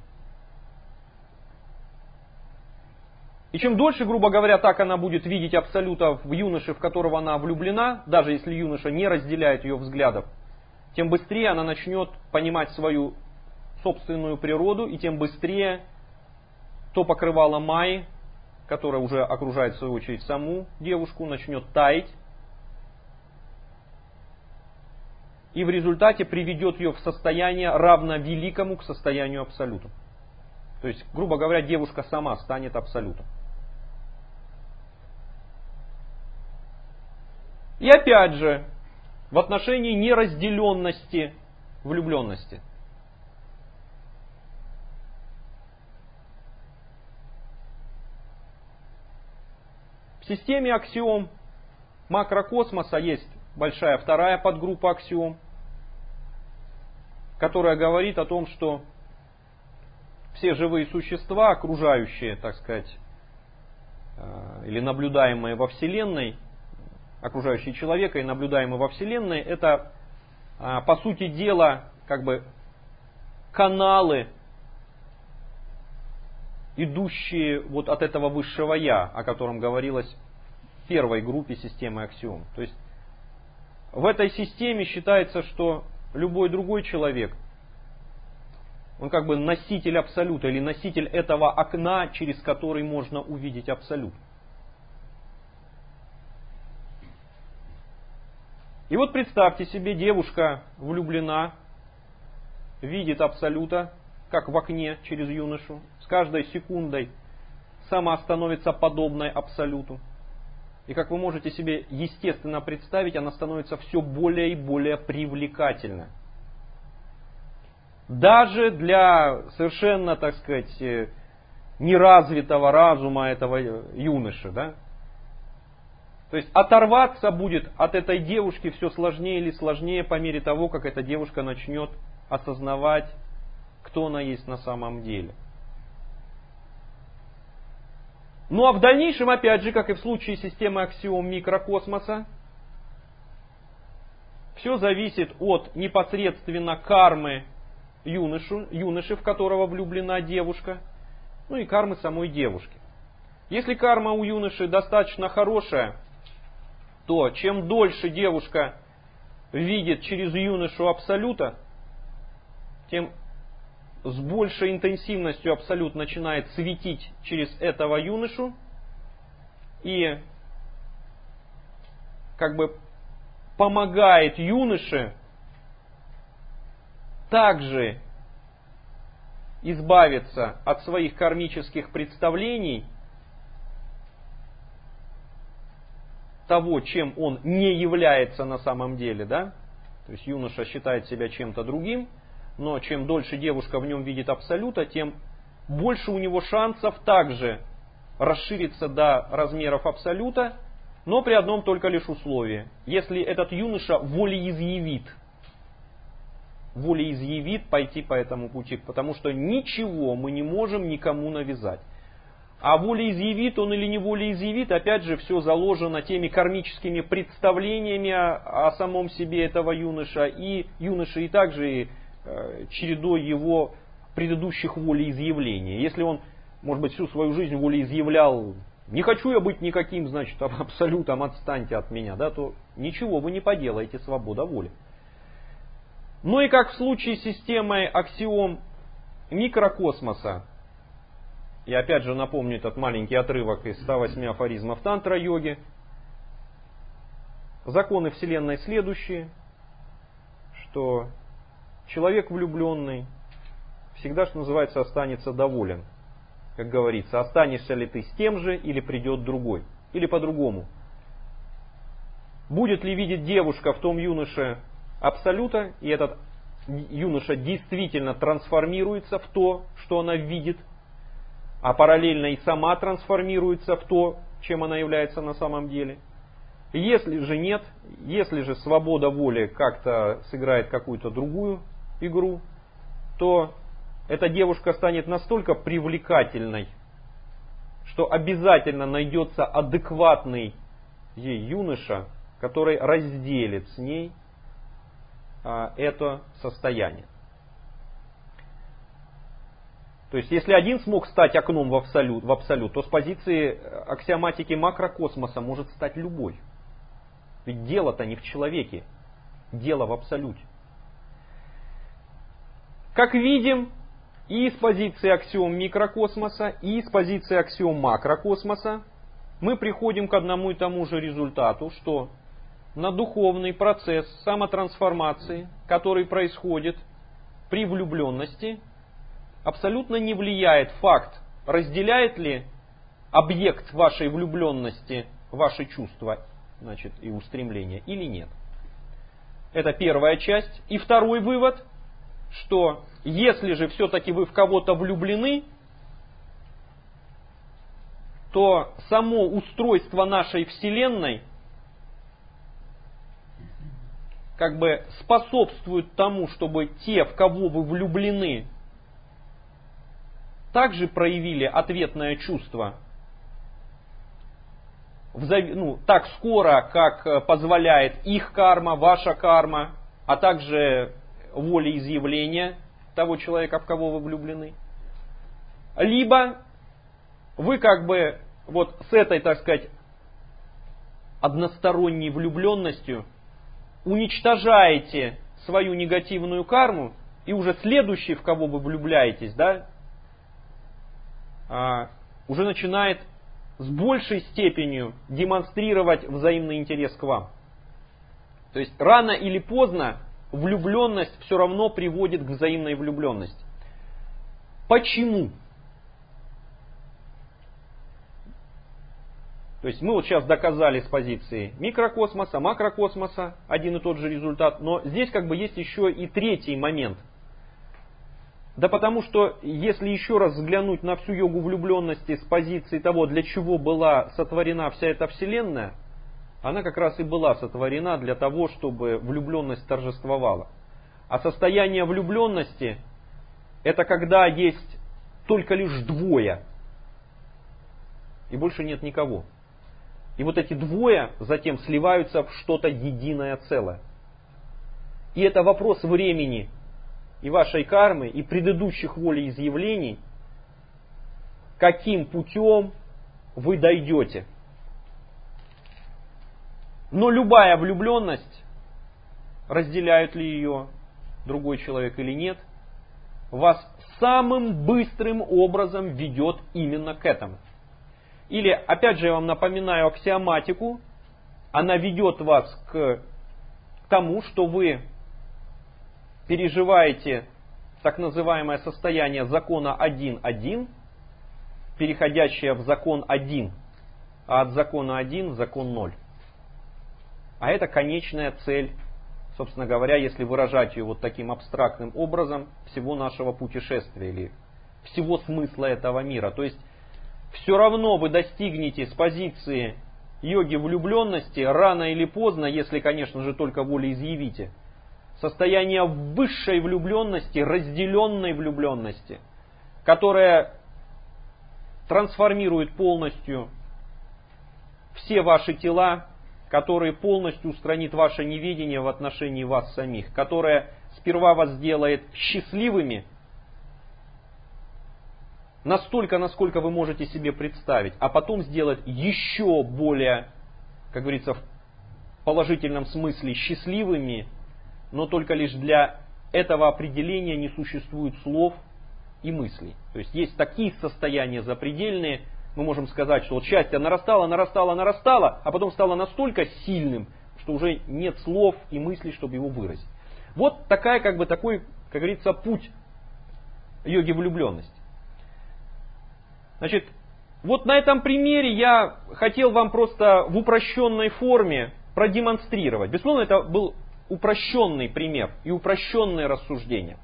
И чем дольше, грубо говоря, так она будет видеть абсолюта в юноше, в которого она влюблена, даже если юноша не разделяет ее взглядов, тем быстрее она начнет понимать свою собственную природу, и тем быстрее то покрывало майи, которое уже окружает в свою очередь саму девушку, начнет таять. И в результате приведет ее в состояние равно великому к состоянию абсолюта. То есть, грубо говоря, девушка сама станет абсолютом. И опять же, в отношении неразделенности влюбленности. В системе аксиом макрокосмоса есть большая вторая подгруппа аксиом, которая говорит о том, что все живые существа, окружающие, так сказать, или наблюдаемые во Вселенной, окружающие человека и наблюдаемые во Вселенной, это, по сути дела, как бы каналы, идущие вот от этого высшего Я, о котором говорилось в первой группе системы аксиом. То есть в этой системе считается, что любой другой человек, он как бы носитель абсолюта или носитель этого окна, через который можно увидеть абсолют. И вот представьте себе, девушка влюблена, видит абсолюта, как в окне через юношу. С каждой секундой сама становится подобной абсолюту. И как вы можете себе естественно представить, она становится все более и более привлекательной. Даже для совершенно, так сказать, неразвитого разума этого юноши. Да? То есть оторваться будет от этой девушки все сложнее или сложнее по мере того, как эта девушка начнет осознавать, кто она есть на самом деле. Ну а в дальнейшем, опять же, как и в случае системы аксиом микрокосмоса, все зависит от непосредственно кармы юноши, в которого влюблена девушка, ну и кармы самой девушки. Если карма у юноши достаточно хорошая, то чем дольше девушка видит через юношу абсолюта, тем с большей интенсивностью абсолют начинает светить через этого юношу и как бы помогает юноше также избавиться от своих кармических представлений, того, чем он не является на самом деле, да? То есть юноша считает себя чем-то другим, но чем дольше девушка в нем видит абсолюта, тем больше у него шансов также расшириться до размеров абсолюта, но при одном только лишь условии. Если этот юноша волеизъявит пойти по этому пути, потому что ничего мы не можем никому навязать. А волеизъявит он или не волеизъявит, опять же, все заложено теми кармическими представлениями о самом себе этого юноши, и также чередой его предыдущих волеизъявлений. Если он, может быть, всю свою жизнь волеизъявлял: не хочу я быть никаким, значит, абсолютом, отстаньте от меня, да, то ничего вы не поделаете, свобода воли. Ну и как в случае с системой аксиом микрокосмоса, и опять же напомню этот маленький отрывок из 108 афоризмов тантра-йоги, законы Вселенной следующие, что человек влюбленный всегда, что называется, останется доволен. Как говорится, останешься ли ты с тем же, или придет другой. Или по-другому. Будет ли видеть девушка в том юноше абсолюта, и этот юноша действительно трансформируется в то, что она видит, а параллельно и сама трансформируется в то, чем она является на самом деле. Если же нет, если же свобода воли как-то сыграет какую-то другую игру, то эта девушка станет настолько привлекательной, что обязательно найдется адекватный ей юноша, который разделит с ней это состояние. То есть, если один смог стать окном в абсолют, то с позиции аксиоматики макрокосмоса может стать любой. Ведь дело-то не в человеке, дело в абсолюте. Как видим, и с позиции аксиом микрокосмоса, и с позиции аксиом макрокосмоса мы приходим к одному и тому же результату, что на духовный процесс самотрансформации, который происходит при влюбленности, абсолютно не влияет факт, разделяет ли объект вашей влюбленности ваши чувства, значит, и устремления или нет. Это первая часть. И второй вывод, что если же все-таки вы в кого-то влюблены, то само устройство нашей Вселенной как бы способствует тому, чтобы те, в кого вы влюблены, также проявили ответное чувство так скоро, как позволяет их карма, ваша карма, а также волеизъявление того человека, в кого вы влюблены. Либо вы как бы вот с этой, так сказать, односторонней влюбленностью уничтожаете свою негативную карму, и уже следующий, в кого вы влюбляетесь, да, уже начинает с большей степенью демонстрировать взаимный интерес к вам. То есть рано или поздно влюбленность все равно приводит к взаимной влюбленности. Почему? То есть мы вот сейчас доказали с позиции микрокосмоса, макрокосмоса один и тот же результат, но здесь как бы есть еще и третий момент. Да потому что, если еще раз взглянуть на всю йогу влюбленности с позиции того, для чего была сотворена вся эта Вселенная, она как раз и была сотворена для того, чтобы влюбленность торжествовала. А состояние влюбленности — это когда есть только лишь двое, и больше нет никого. И вот эти двое затем сливаются в что-то единое целое. И это вопрос времени и вашей кармы, и предыдущих волеизъявлений, каким путем вы дойдете. Но любая влюбленность, разделяет ли ее другой человек или нет, вас самым быстрым образом ведет именно к этому. Или, опять же, я вам напоминаю аксиоматику, она ведет вас к тому, что вы переживаете так называемое состояние закона 1.1, переходящее в закон 1, а от закона 1 в закон 0. А это конечная цель, собственно говоря, если выражать ее вот таким абстрактным образом, всего нашего путешествия или всего смысла этого мира. То есть все равно вы достигнете с позиции йоги влюбленности рано или поздно, если, конечно же, только волеизъявите, состояние высшей влюбленности, разделенной влюбленности, которая трансформирует полностью все ваши тела, которое полностью устранит ваше неведение в отношении вас самих, которое сперва вас сделает счастливыми, настолько, насколько вы можете себе представить, а потом сделать еще более, как говорится, в положительном смысле счастливыми, но только лишь для этого определения не существует слов и мыслей. То есть есть такие состояния запредельные, мы можем сказать, что вот счастье нарастало, нарастало, нарастало, а потом стало настолько сильным, что уже нет слов и мыслей, чтобы его выразить. Вот такой, как говорится, путь йоги влюбленности. Значит, вот на этом примере я хотел вам просто в упрощенной форме продемонстрировать. Безусловно, это был упрощенный пример и упрощенное рассуждение,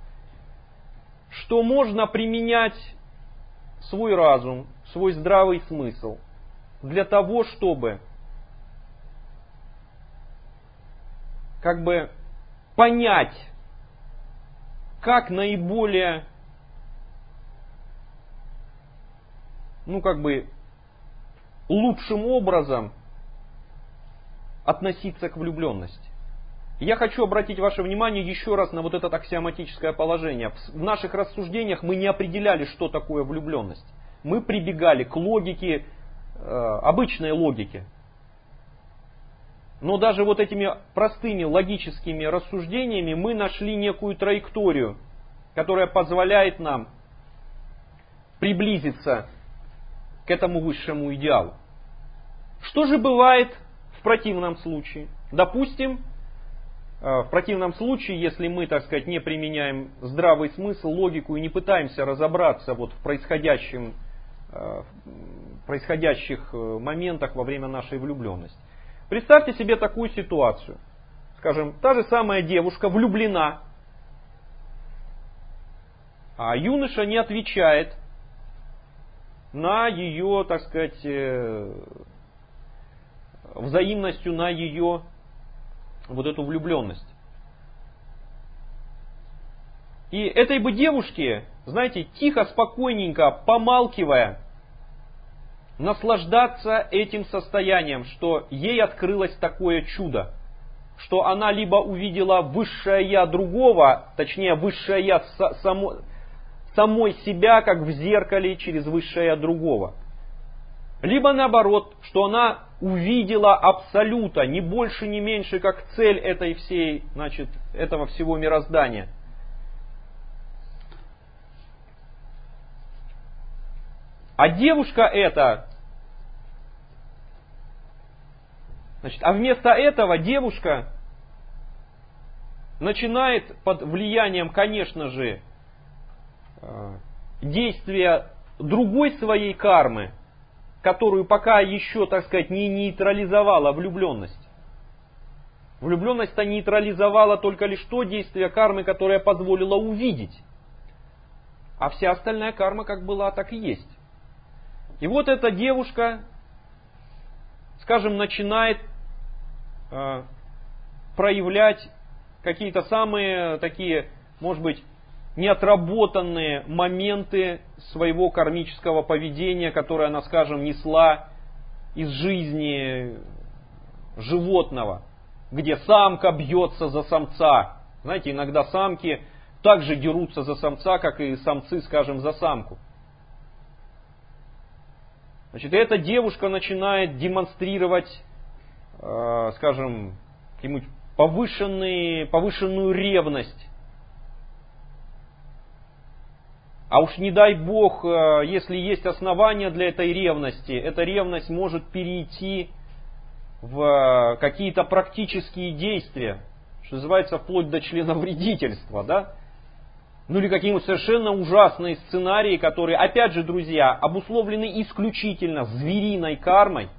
что можно применять свой разум, свой здравый смысл для того, чтобы понять, как наиболее лучшим образом относиться к влюбленности. Я хочу обратить ваше внимание еще раз на вот это аксиоматическое положение. В наших рассуждениях мы не определяли, что такое влюбленность. Мы прибегали к логике, обычной логике. Но даже вот этими простыми логическими рассуждениями мы нашли некую траекторию, которая позволяет нам приблизиться к этому высшему идеалу. Что же бывает в противном случае? Допустим, в противном случае, если мы, не применяем здравый смысл, логику и не пытаемся разобраться в происходящих моментах во время нашей влюбленности. Представьте себе такую ситуацию. Скажем, та же самая девушка влюблена, а юноша не отвечает на ее, взаимностью, на ее вот эту влюбленность. И этой бы девушке, знаете, тихо, спокойненько, помалкивая, наслаждаться этим состоянием, что ей открылось такое чудо, что она либо увидела высшее я другого, точнее высшее я самой себя, как в зеркале через высшее я другого. Либо наоборот, что она увидела абсолюта, ни больше, ни меньше, как цель этого всего мироздания. А девушка эта, а вместо этого девушка начинает под влиянием, конечно же, действия другой своей кармы, которую пока еще, не нейтрализовала влюбленность. Влюбленность-то нейтрализовала только лишь то действие кармы, которое позволило увидеть. А вся остальная карма как была, так и есть. И вот эта девушка, начинает проявлять какие-то самые такие, может быть, неотработанные моменты своего кармического поведения, которое она, несла из жизни животного, где самка бьется за самца. Знаете, иногда самки также дерутся за самца, как и самцы, за самку. И эта девушка начинает демонстрировать, какую-нибудь повышенную ревность. А уж не дай бог, если есть основания для этой ревности, эта ревность может перейти в какие-то практические действия, что называется, вплоть до членовредительства, да? Ну или какие-нибудь совершенно ужасные сценарии, которые, опять же, друзья, обусловлены исключительно звериной кармой.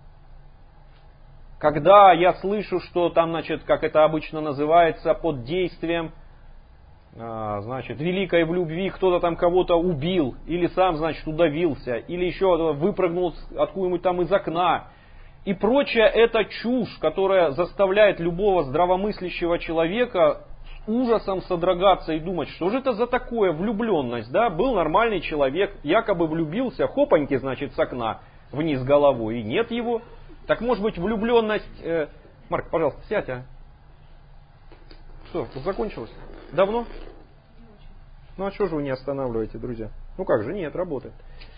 Когда я слышу, что там, как это обычно называется, под действием великой в любви кто-то там кого-то убил, или сам, удавился, или еще выпрыгнул откуда-нибудь там из окна. И прочее, это чушь, которая заставляет любого здравомыслящего человека ужасом содрогаться и думать, что же это за такое влюбленность, да? Был нормальный человек, якобы влюбился, хопаньки, значит, с окна вниз головой, и нет его. Так может быть влюбленность... Марк, пожалуйста, сядь, а? Что, закончилось? Давно? Ну а что же вы не останавливаете, друзья? Ну как же, нет, работает.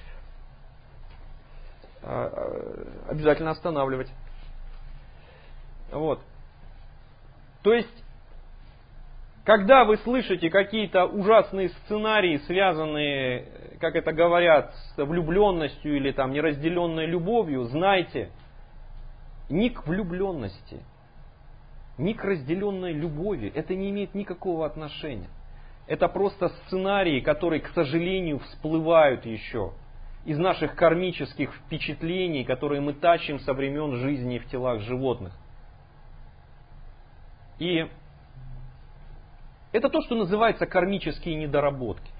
Обязательно останавливать. Вот. То есть, когда вы слышите какие-то ужасные сценарии, связанные, как это говорят, с влюбленностью или там неразделенной любовью, знайте, ни к влюбленности, ни к разделенной любови это не имеет никакого отношения. Это просто сценарии, которые, к сожалению, всплывают еще из наших кармических впечатлений, которые мы тащим со времен жизни в телах животных. И это то, что называется кармические недоработки.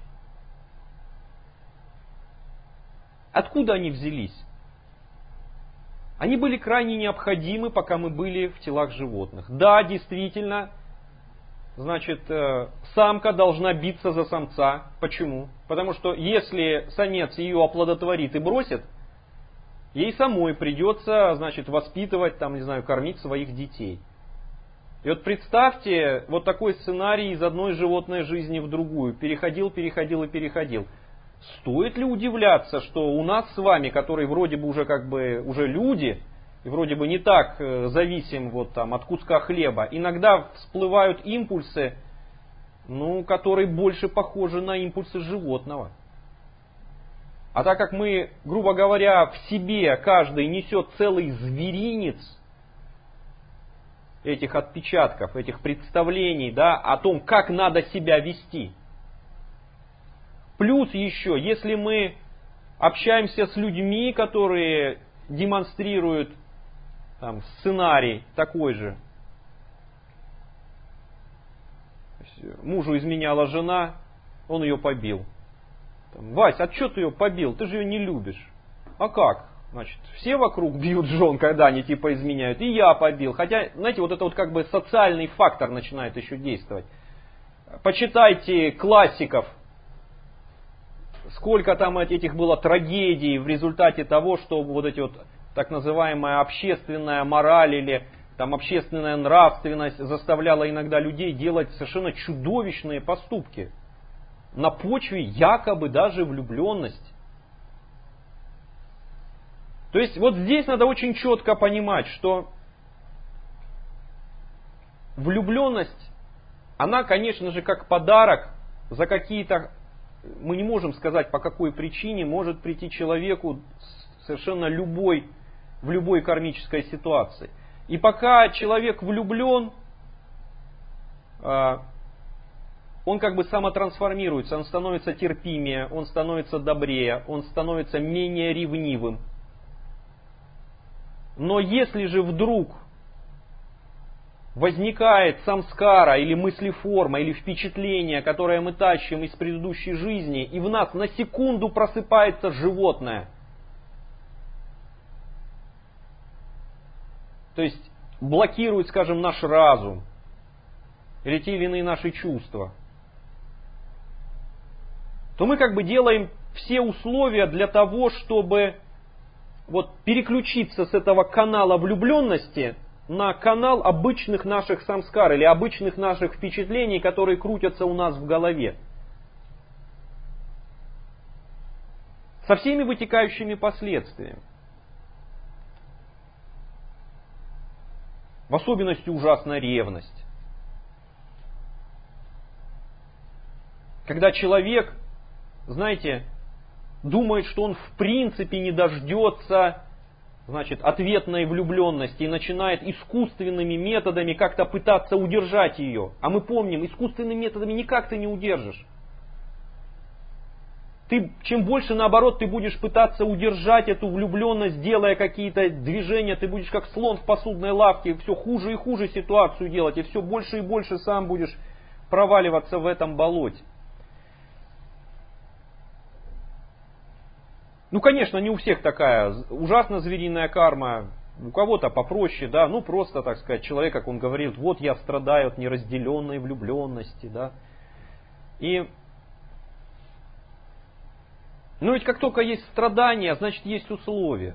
Откуда они взялись? Они были крайне необходимы, пока мы были в телах животных. Да, действительно, значит, самка должна биться за самца. Почему? Потому что если самец ее оплодотворит и бросит, ей самой придется, значит, воспитывать, там, не знаю, кормить своих детей. И вот представьте, вот такой сценарий из одной животной жизни в другую. Переходил. Стоит ли удивляться, что у нас с вами, которые вроде бы уже как бы уже люди, и вроде бы не так зависим вот там от куска хлеба, иногда всплывают импульсы, ну, которые больше похожи на импульсы животного. А так как мы, грубо говоря, в себе каждый несет целый зверинец этих отпечатков, этих представлений, да, о том, как надо себя вести. Плюс еще, если мы общаемся с людьми, которые демонстрируют там, сценарий такой же. Мужу изменяла жена, он ее побил. Там, Вась, а что ты ее побил? Ты же ее не любишь. А как? Значит, все вокруг бьют жен, когда они типа изменяют. И я побил. Хотя, знаете, вот это вот как бы социальный фактор начинает еще действовать. Почитайте классиков. Сколько там этих было трагедий в результате того, что вот эти вот так называемая общественная мораль или там общественная нравственность заставляла иногда людей делать совершенно чудовищные поступки. На почве якобы даже влюбленности. То есть вот здесь надо очень четко понимать, что влюбленность, она, конечно же, как подарок за какие-то, мы не можем сказать по какой причине, может прийти человеку совершенно в любой кармической ситуации. И пока человек влюблен, он как бы самотрансформируется, он становится терпимее, он становится добрее, он становится менее ревнивым. Но если же вдруг возникает самскара или мыслеформа, или впечатление, которое мы тащим из предыдущей жизни, и в нас на секунду просыпается животное, то есть блокирует, скажем, наш разум, или те или иные наши чувства, то мы как бы делаем все условия для того, чтобы вот переключиться с этого канала влюбленности на канал обычных наших самскар или обычных наших впечатлений, которые крутятся у нас в голове. Со всеми вытекающими последствиями. В особенности ужасная ревность. Когда человек, знаете, думает, что он в принципе не дождется, значит, ответной влюбленности и начинает искусственными методами как-то пытаться удержать ее. А мы помним, искусственными методами никак ты не удержишь. Чем больше, наоборот, ты будешь пытаться удержать эту влюбленность, делая какие-то движения, ты будешь как слон в посудной лавке, все хуже и хуже ситуацию делать, и все больше и больше сам будешь проваливаться в этом болоте. Ну, конечно, не у всех такая ужасно звериная карма. У кого-то попроще, да, ну просто, так сказать, человек, как он говорит, вот я страдаю от неразделенной влюбленности, да. Но ведь как только есть страдания, значит есть условия.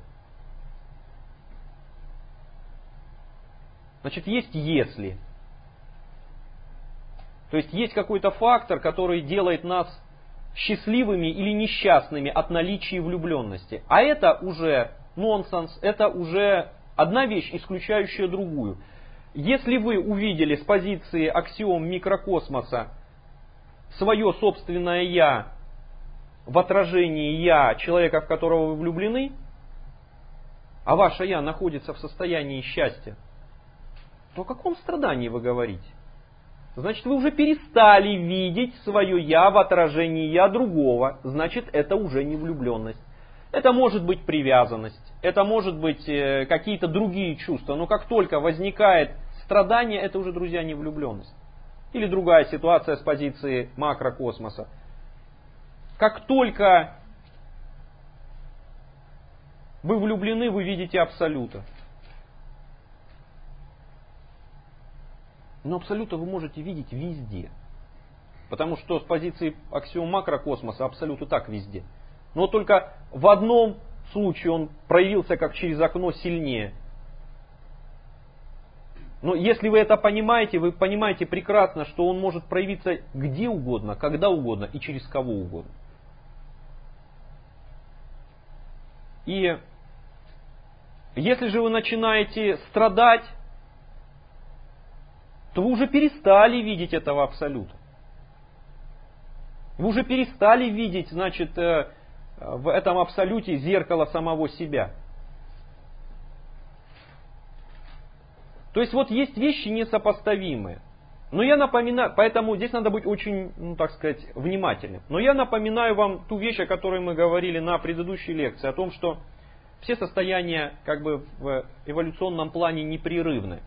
Значит есть если. То есть есть какой-то фактор, который делает нас счастливыми или несчастными от наличия влюбленности. А это уже нонсенс, это уже одна вещь, исключающая другую. Если вы увидели с позиции аксиом микрокосмоса свое собственное «я» в отражении «я» человека, в которого вы влюблены, а ваше «я» находится в состоянии счастья, то о каком страдании вы говорите? Значит, вы уже перестали видеть свое «я» в отражении «я» другого. Значит, это уже не влюбленность. Это может быть привязанность, это может быть какие-то другие чувства. Но как только возникает страдание, это уже, друзья, не влюбленность. Или другая ситуация с позиции макрокосмоса. Как только вы влюблены, вы видите абсолюта. Но абсолюта вы можете видеть везде. Потому что с позиции аксиом макрокосмоса абсолют и так везде. Но только в одном случае он проявился как через окно сильнее. Но если вы это понимаете, вы понимаете прекрасно, что он может проявиться где угодно, когда угодно и через кого угодно. И если же вы начинаете страдать, то вы уже перестали видеть этого абсолюта. Вы уже перестали видеть, значит, в этом абсолюте зеркало самого себя. То есть вот есть вещи несопоставимые. Но я напоминаю, поэтому здесь надо быть очень, ну, так сказать, внимательным. Но я напоминаю вам ту вещь, о которой мы говорили на предыдущей лекции, о том, что все состояния как бы в эволюционном плане непрерывны.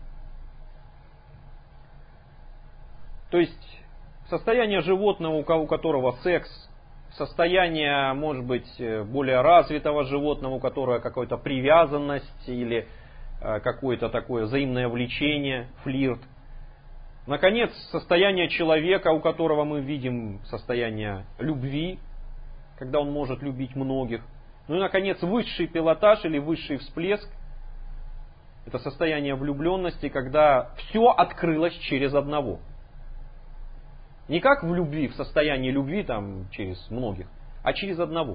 То есть состояние животного, у которого секс, состояние, может быть, более развитого животного, у которого какая-то привязанность или какое-то такое взаимное влечение, флирт. Наконец, состояние человека, у которого мы видим состояние любви, когда он может любить многих. Ну и, наконец, высший пилотаж или высший всплеск. Это состояние влюбленности, когда все открылось через одного. Не как в любви, в состоянии любви там, через многих, а через одного.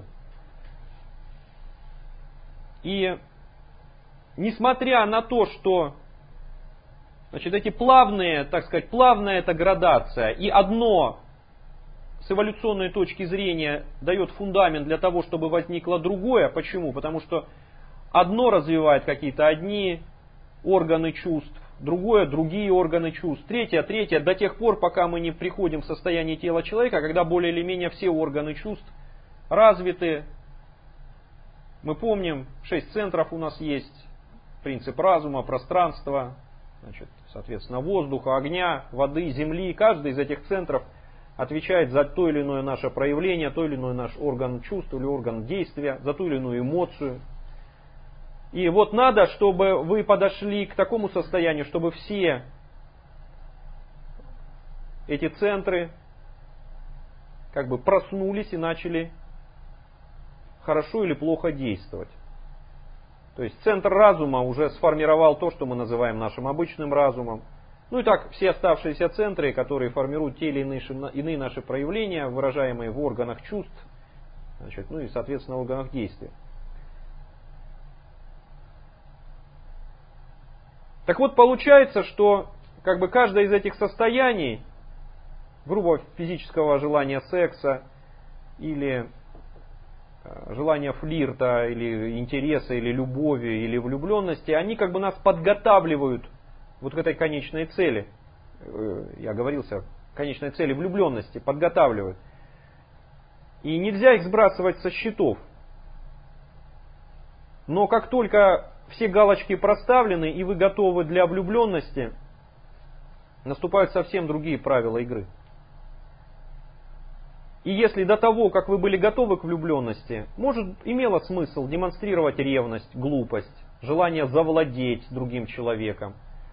И несмотря на то, что значит, эти плавные, так сказать, плавная эта градация, и одно с эволюционной точки зрения дает фундамент для того, чтобы возникло другое. Почему? Потому что одно развивает какие-то одни органы чувств, другое другие органы чувств, третье до тех пор, пока мы не приходим в состояние тела человека, когда более или менее все органы чувств развиты. Мы помним, 6 центров у нас есть, принцип разума, пространства, значит, соответственно, воздуха, огня, воды, земли. Каждый из этих центров отвечает за то или иное наше проявление, то или иной наш орган чувств или орган действия, за ту или иную эмоцию. И вот надо, чтобы вы подошли к такому состоянию, чтобы все эти центры как бы проснулись и начали хорошо или плохо действовать. То есть центр разума уже сформировал то, что мы называем нашим обычным разумом. Ну и так все оставшиеся центры, которые формируют те или иные наши проявления, выражаемые в органах чувств, значит, ну и соответственно в органах действия. Так вот, получается, что как бы каждое из этих состояний, грубо физического желания секса, или желания флирта, или интереса, или любови, или влюбленности, они как бы нас подготавливают вот к этой конечной цели. Я оговорился, конечной цели влюбленности, подготавливают. И нельзя их сбрасывать со счетов. Но как только все галочки проставлены, и вы готовы для влюбленности, наступают совсем другие правила игры. И если до того, как вы были готовы к влюбленности, может, имело смысл демонстрировать ревность, глупость, желание завладеть другим человеком,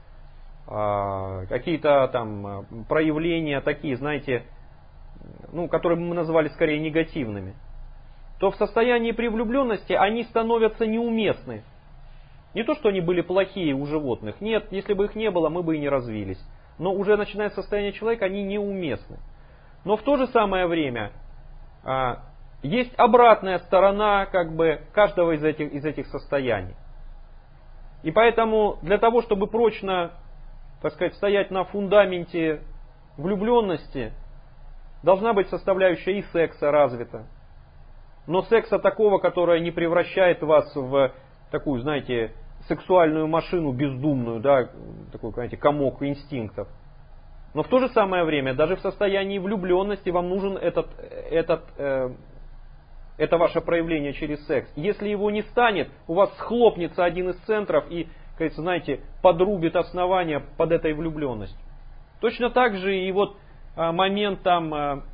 какие-то там проявления такие, знаете, которые мы назвали скорее негативными, то в состоянии при влюбленности они становятся неуместны. Не то, что они были плохие у животных. Нет, если бы их не было, мы бы и не развились. Но уже начиная с состояния человека, они неуместны. Но в то же самое время есть обратная сторона каждого из этих состояний. И поэтому для того, чтобы прочно, так сказать, стоять на фундаменте влюбленности, должна быть составляющая и секса развита. Но секса такого, которая не превращает вас в такую, знаете, сексуальную машину бездумную, да, такой, знаете, комок инстинктов. Но в то же самое время, даже в состоянии влюбленности вам нужен это ваше проявление через секс. Если его не станет, у вас схлопнется один из центров и, кажется, знаете, подрубит основание под этой влюбленностью. Точно так же и вот момент там,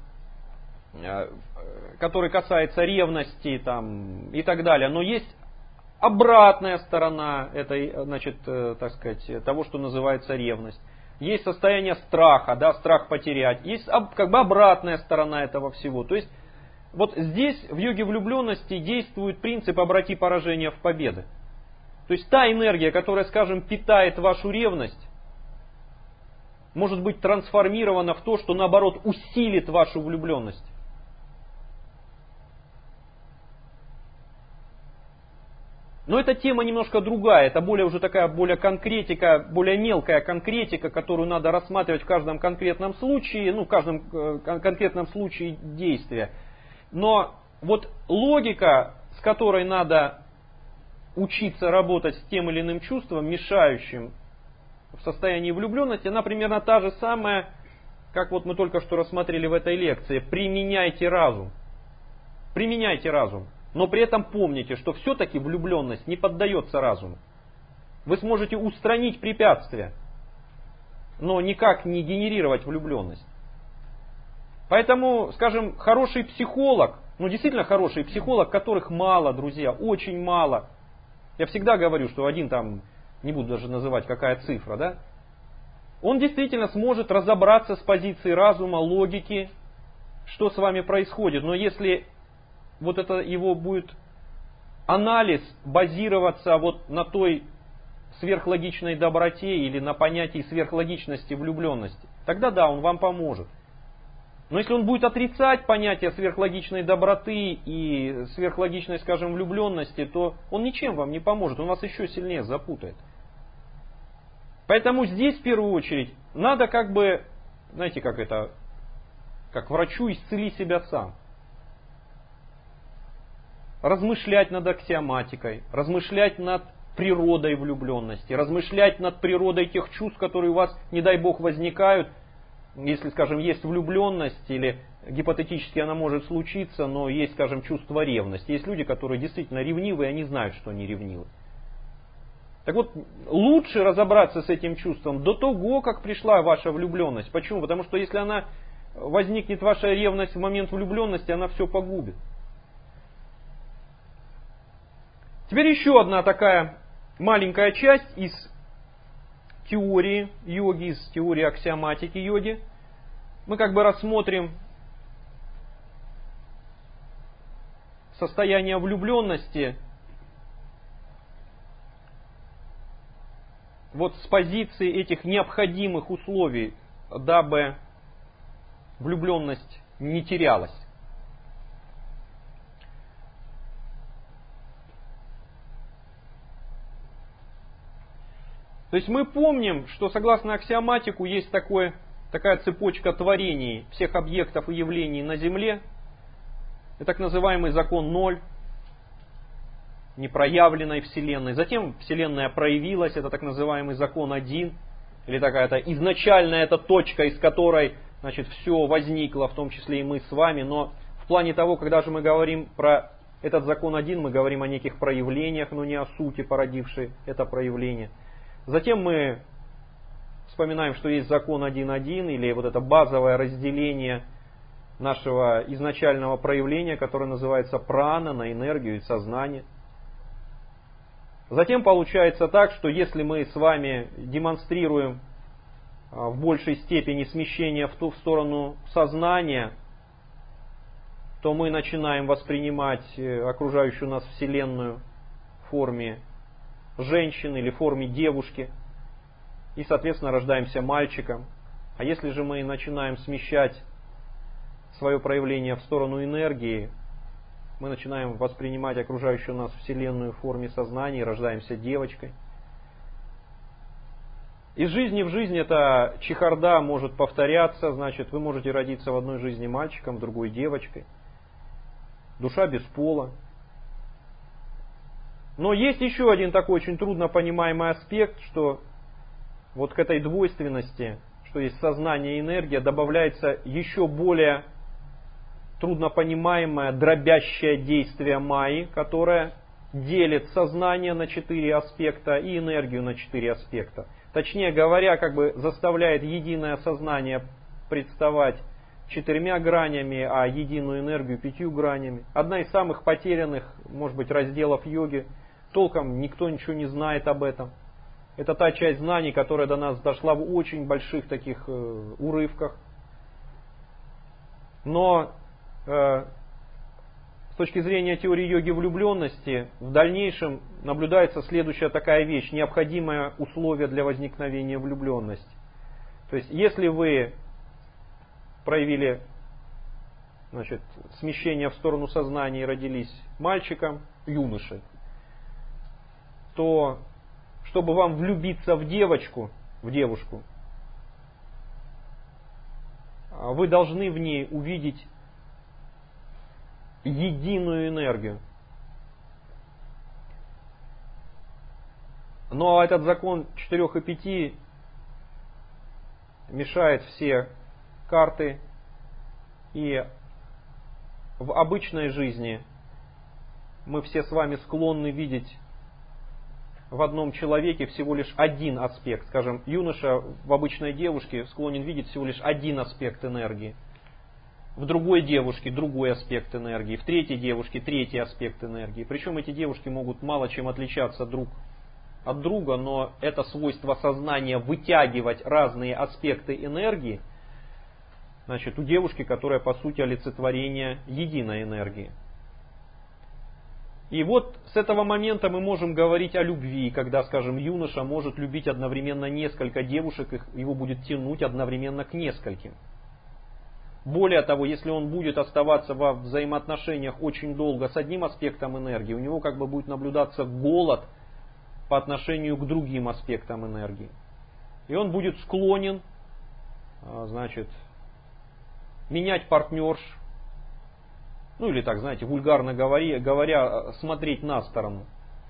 который касается ревности там, и так далее. Но есть обратная сторона этой, значит, так сказать, того, что называется ревность. Есть состояние страха, да, страх потерять. Есть как бы обратная сторона этого всего. То есть вот здесь в йоге влюбленности действует принцип «обрати поражение в победу». То есть та энергия, которая, скажем, питает вашу ревность, может быть трансформирована в то, что наоборот усилит вашу влюбленность. Но эта тема немножко другая, это более конкретика, более мелкая конкретика, которую надо рассматривать в каждом конкретном случае, в каждом конкретном случае действия. Но вот логика, с которой надо учиться работать с тем или иным чувством, мешающим в состоянии влюбленности, она примерно та же самая, как вот мы только что рассмотрели в этой лекции. Применяйте разум. Применяйте разум. Но при этом помните, что все-таки влюбленность не поддается разуму. Вы сможете устранить препятствия, но никак не генерировать влюбленность. Поэтому, скажем, хороший психолог, действительно хороший психолог, которых мало, друзья, очень мало. Я всегда говорю, что один там, не буду даже называть какая цифра, да, он действительно сможет разобраться с позиции разума, логики, что с вами происходит. Но если вот это его будет анализ базироваться вот на той сверхлогичной доброте или на понятии сверхлогичности влюбленности, тогда да, он вам поможет. Но если он будет отрицать понятие сверхлогичной доброты и сверхлогичной, скажем, влюбленности, то он ничем вам не поможет, он вас еще сильнее запутает. Поэтому здесь в первую очередь надо знаете, как врачу исцели себя сам. Размышлять над аксиоматикой, размышлять над природой влюбленности, размышлять над природой тех чувств, которые у вас, не дай бог, возникают. Если, скажем, есть влюбленность или гипотетически она может случиться, но есть, скажем, чувство ревности. Есть люди, которые действительно ревнивы, и они знают, что они ревнивы. Так вот, лучше разобраться с этим чувством до того, как пришла ваша влюбленность. Почему? Потому что если она возникнет, ваша ревность в момент влюбленности, она все погубит. Теперь еще одна такая маленькая часть из теории йоги, из теории аксиоматики йоги. Мы рассмотрим состояние влюбленности вот с позиции этих необходимых условий, дабы влюбленность не терялась. То есть мы помним, что согласно аксиоматику есть такая цепочка творений всех объектов и явлений на Земле. Это так называемый закон 0, непроявленной Вселенной. Затем Вселенная проявилась, это так называемый закон 1, или такая-то изначальная эта точка, из которой, все возникло, в том числе и мы с вами. Но в плане того, когда же мы говорим про этот закон 1, мы говорим о неких проявлениях, но не о сути, породившей это проявление. Затем мы вспоминаем, что есть закон 1.1, или вот это базовое разделение нашего изначального проявления, которое называется прана, на энергию и сознание. Затем получается так, что если мы с вами демонстрируем в большей степени смещение в сторону сознания, то мы начинаем воспринимать окружающую нас Вселенную в форме женщины или в форме девушки, и, соответственно, рождаемся мальчиком. А если же мы начинаем смещать свое проявление в сторону энергии, мы начинаем воспринимать окружающую нас Вселенную в форме сознания и рождаемся девочкой. Из жизни в жизнь эта чехарда может повторяться, значит, вы можете родиться в одной жизни мальчиком, в другой девочкой. Душа без пола. Но есть еще один такой очень трудно понимаемый аспект, что вот к этой двойственности, что есть сознание и энергия, добавляется еще более труднопонимаемое дробящее действие майи, которое делит сознание на 4 аспекта и энергию на 4 аспекта. Точнее говоря, как бы заставляет единое сознание представать 4 гранями, а единую энергию 5 гранями. Одна из самых потерянных, может быть, разделов йоги. Толком никто ничего не знает об этом. Это та часть знаний, которая до нас дошла в очень больших таких урывках. Но с точки зрения теории йоги влюбленности, в дальнейшем наблюдается следующая такая вещь, необходимое условие для возникновения влюбленности. То есть, если вы проявили, значит, смещение в сторону сознания и родились мальчиком, юношей, то, чтобы вам влюбиться в девушку, вы должны в ней увидеть единую энергию. Но этот закон 4 и 5 мешает все карты, и в обычной жизни мы все с вами склонны видеть в одном человеке всего лишь один аспект. Скажем, юноша в обычной девушке склонен видеть всего лишь один аспект энергии. В другой девушке другой аспект энергии. В третьей девушке третий аспект энергии. Причем эти девушки могут мало чем отличаться друг от друга, но это свойство сознания вытягивать разные аспекты энергии, значит, у девушки, которая по сути олицетворение единой энергии. И вот с этого момента мы можем говорить о любви, когда, скажем, юноша может любить одновременно несколько девушек, его будет тянуть одновременно к нескольким. Более того, если он будет оставаться во взаимоотношениях очень долго с одним аспектом энергии, у него как бы будет наблюдаться голод по отношению к другим аспектам энергии. И он будет склонен, значит, менять партнерш, ну или так, знаете, вульгарно говоря, смотреть на сторону.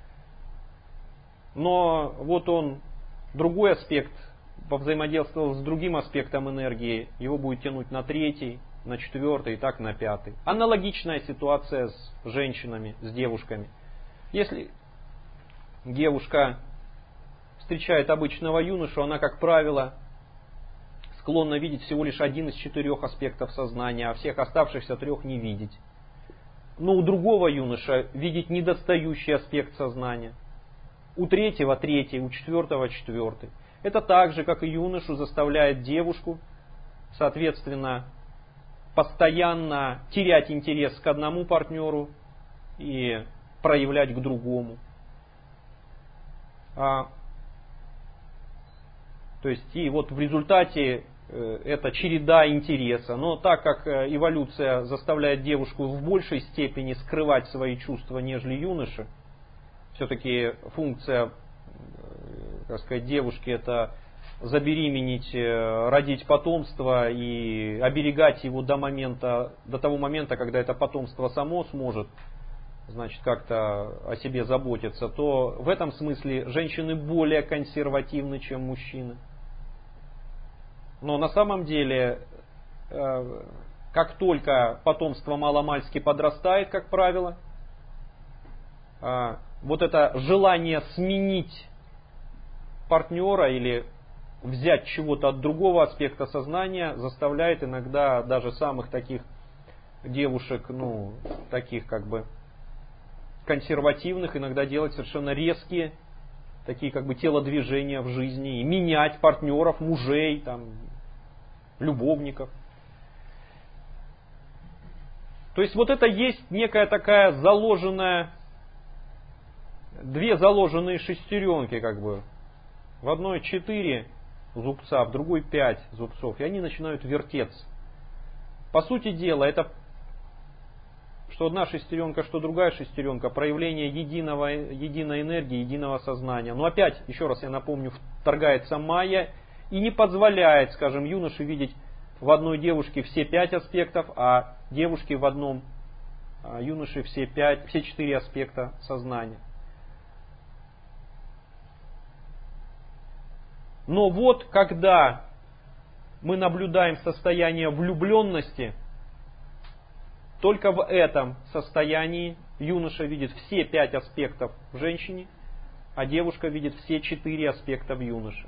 Но вот он другой аспект повзаимодействовал с другим аспектом энергии, его будет тянуть на третий, на четвертый и так на пятый. Аналогичная ситуация с женщинами, с девушками. Если девушка встречает обычного юношу, она, как правило, склонна видеть всего лишь один из 4 аспектов сознания, а всех оставшихся 3 не видеть. Но у другого юноша видеть недостающий аспект сознания. У третьего третий, у четвертого четвертый. Это так же, как и юношу заставляет девушку, соответственно, постоянно терять интерес к одному партнеру и проявлять к другому. То есть, и вот в результате это череда интереса. Но так как эволюция заставляет девушку в большей степени скрывать свои чувства, нежели юноши, все-таки функция, так сказать, девушки — это забеременеть, родить потомство и оберегать его до того момента, когда это потомство само сможет, значит, как-то о себе заботиться, то в этом смысле женщины более консервативны, чем мужчины. Но на самом деле, как только потомство маломальски подрастает, как правило, вот это желание сменить партнера или взять чего-то от другого аспекта сознания заставляет иногда даже самых таких девушек, ну, таких как бы консервативных, иногда делать совершенно резкие, такие как бы телодвижения в жизни, и менять партнеров, мужей, там, любовников. То есть вот это есть некая такая заложенная, две заложенные шестеренки как бы. В одной 4 зубца, в другой 5 зубцов, и они начинают вертеться. По сути дела, это что одна шестеренка, что другая шестеренка, проявление единой энергии, единого сознания. Но опять, еще раз я напомню, вторгается майя и не позволяет, скажем, юноше видеть в одной девушке все 5 аспектов, а девушке в одном юноше все 4 аспекта сознания. Но вот когда мы наблюдаем состояние влюбленности, только в этом состоянии юноша видит все 5 аспектов в женщине, а девушка видит все 4 аспекта в юноше.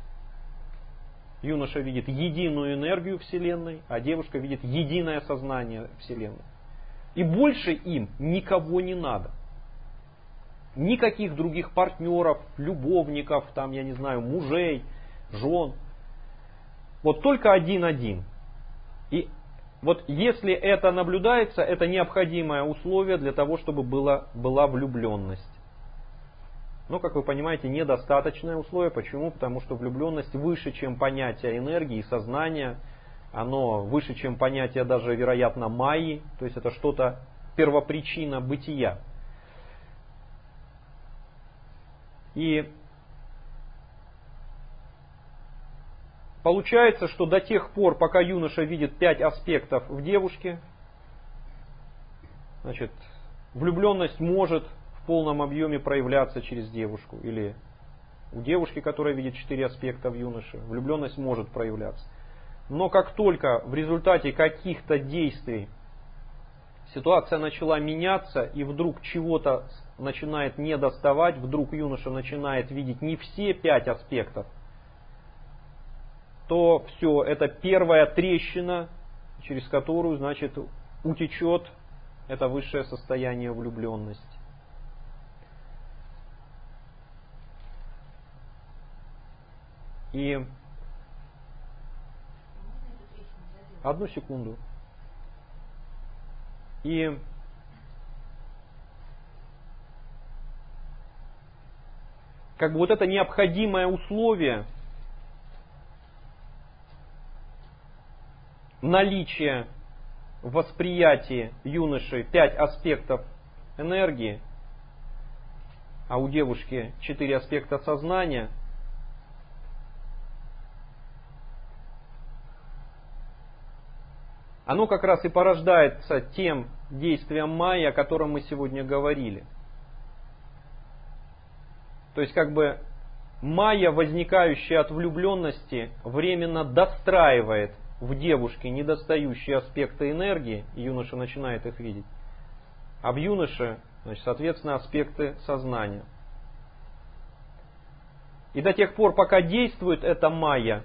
Юноша видит единую энергию Вселенной, а девушка видит единое сознание Вселенной. И больше им никого не надо. Никаких других партнеров, любовников, там, я не знаю, мужей, жен. Вот только один. И вот если это наблюдается, это необходимое условие для того, чтобы была влюбленность. Но, как вы понимаете, недостаточное условие. Почему? Потому что влюбленность выше, чем понятие энергии и сознания. Оно выше, чем понятие даже, вероятно, майи. То есть это что-то первопричина бытия. И получается, что до тех пор, пока юноша видит 5 аспектов в девушке, значит, влюбленность может в полном объеме проявляться через девушку. Или у девушки, которая видит 4 аспекта в юноше, влюбленность может проявляться. Но как только в результате каких-то действий ситуация начала меняться, и вдруг чего-то начинает недоставать, вдруг юноша начинает видеть не все 5 аспектов, то все, это первая трещина, через которую, значит, утечет это высшее состояние влюбленности. И одну секунду. И как бы вот это необходимое условие наличия в восприятии юноши 5 аспектов энергии, а у девушки 4 аспекта сознания, оно как раз и порождается тем действием майя, о котором мы сегодня говорили. То есть как бы майя, возникающая от влюбленности, временно достраивает в девушке недостающие аспекты энергии, и юноша начинает их видеть, а в юноше, значит, соответственно, аспекты сознания. И до тех пор, пока действует эта майя,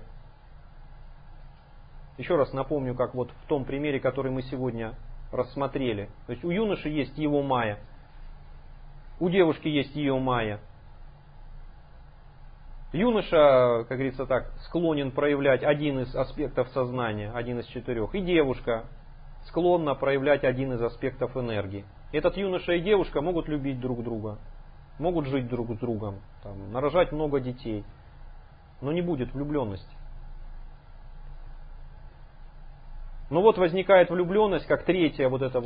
еще раз напомню, как вот в том примере, который мы сегодня рассмотрели. То есть у юноши есть его майя, у девушки есть ее майя. Юноша, как говорится так, склонен проявлять один из аспектов сознания, один из 4. И девушка склонна проявлять один из аспектов энергии. Этот юноша и девушка могут любить друг друга, могут жить друг с другом, там, нарожать много детей, но не будет влюбленности. Но вот возникает влюбленность, как третий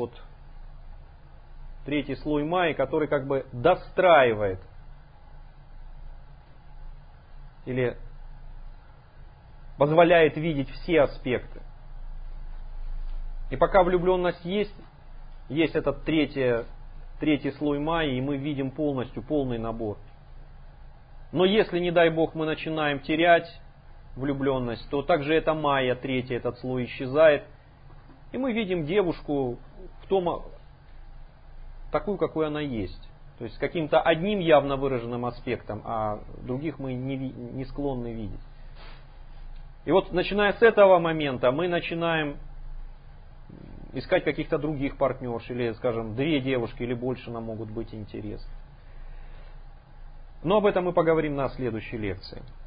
слой майи, который как бы достраивает или позволяет видеть все аспекты. И пока влюбленность есть этот третий слой майи, и мы видим полностью полный набор. Но если, не дай Бог, мы начинаем терять влюбленность, то также эта майя, третий этот слой исчезает, и мы видим девушку такую, какой она есть. То есть с каким-то одним явно выраженным аспектом, а других мы не склонны видеть. И вот начиная с этого момента мы начинаем искать каких-то других партнерш, или, скажем, 2 девушки или больше нам могут быть интересны. Но об этом мы поговорим на следующей лекции.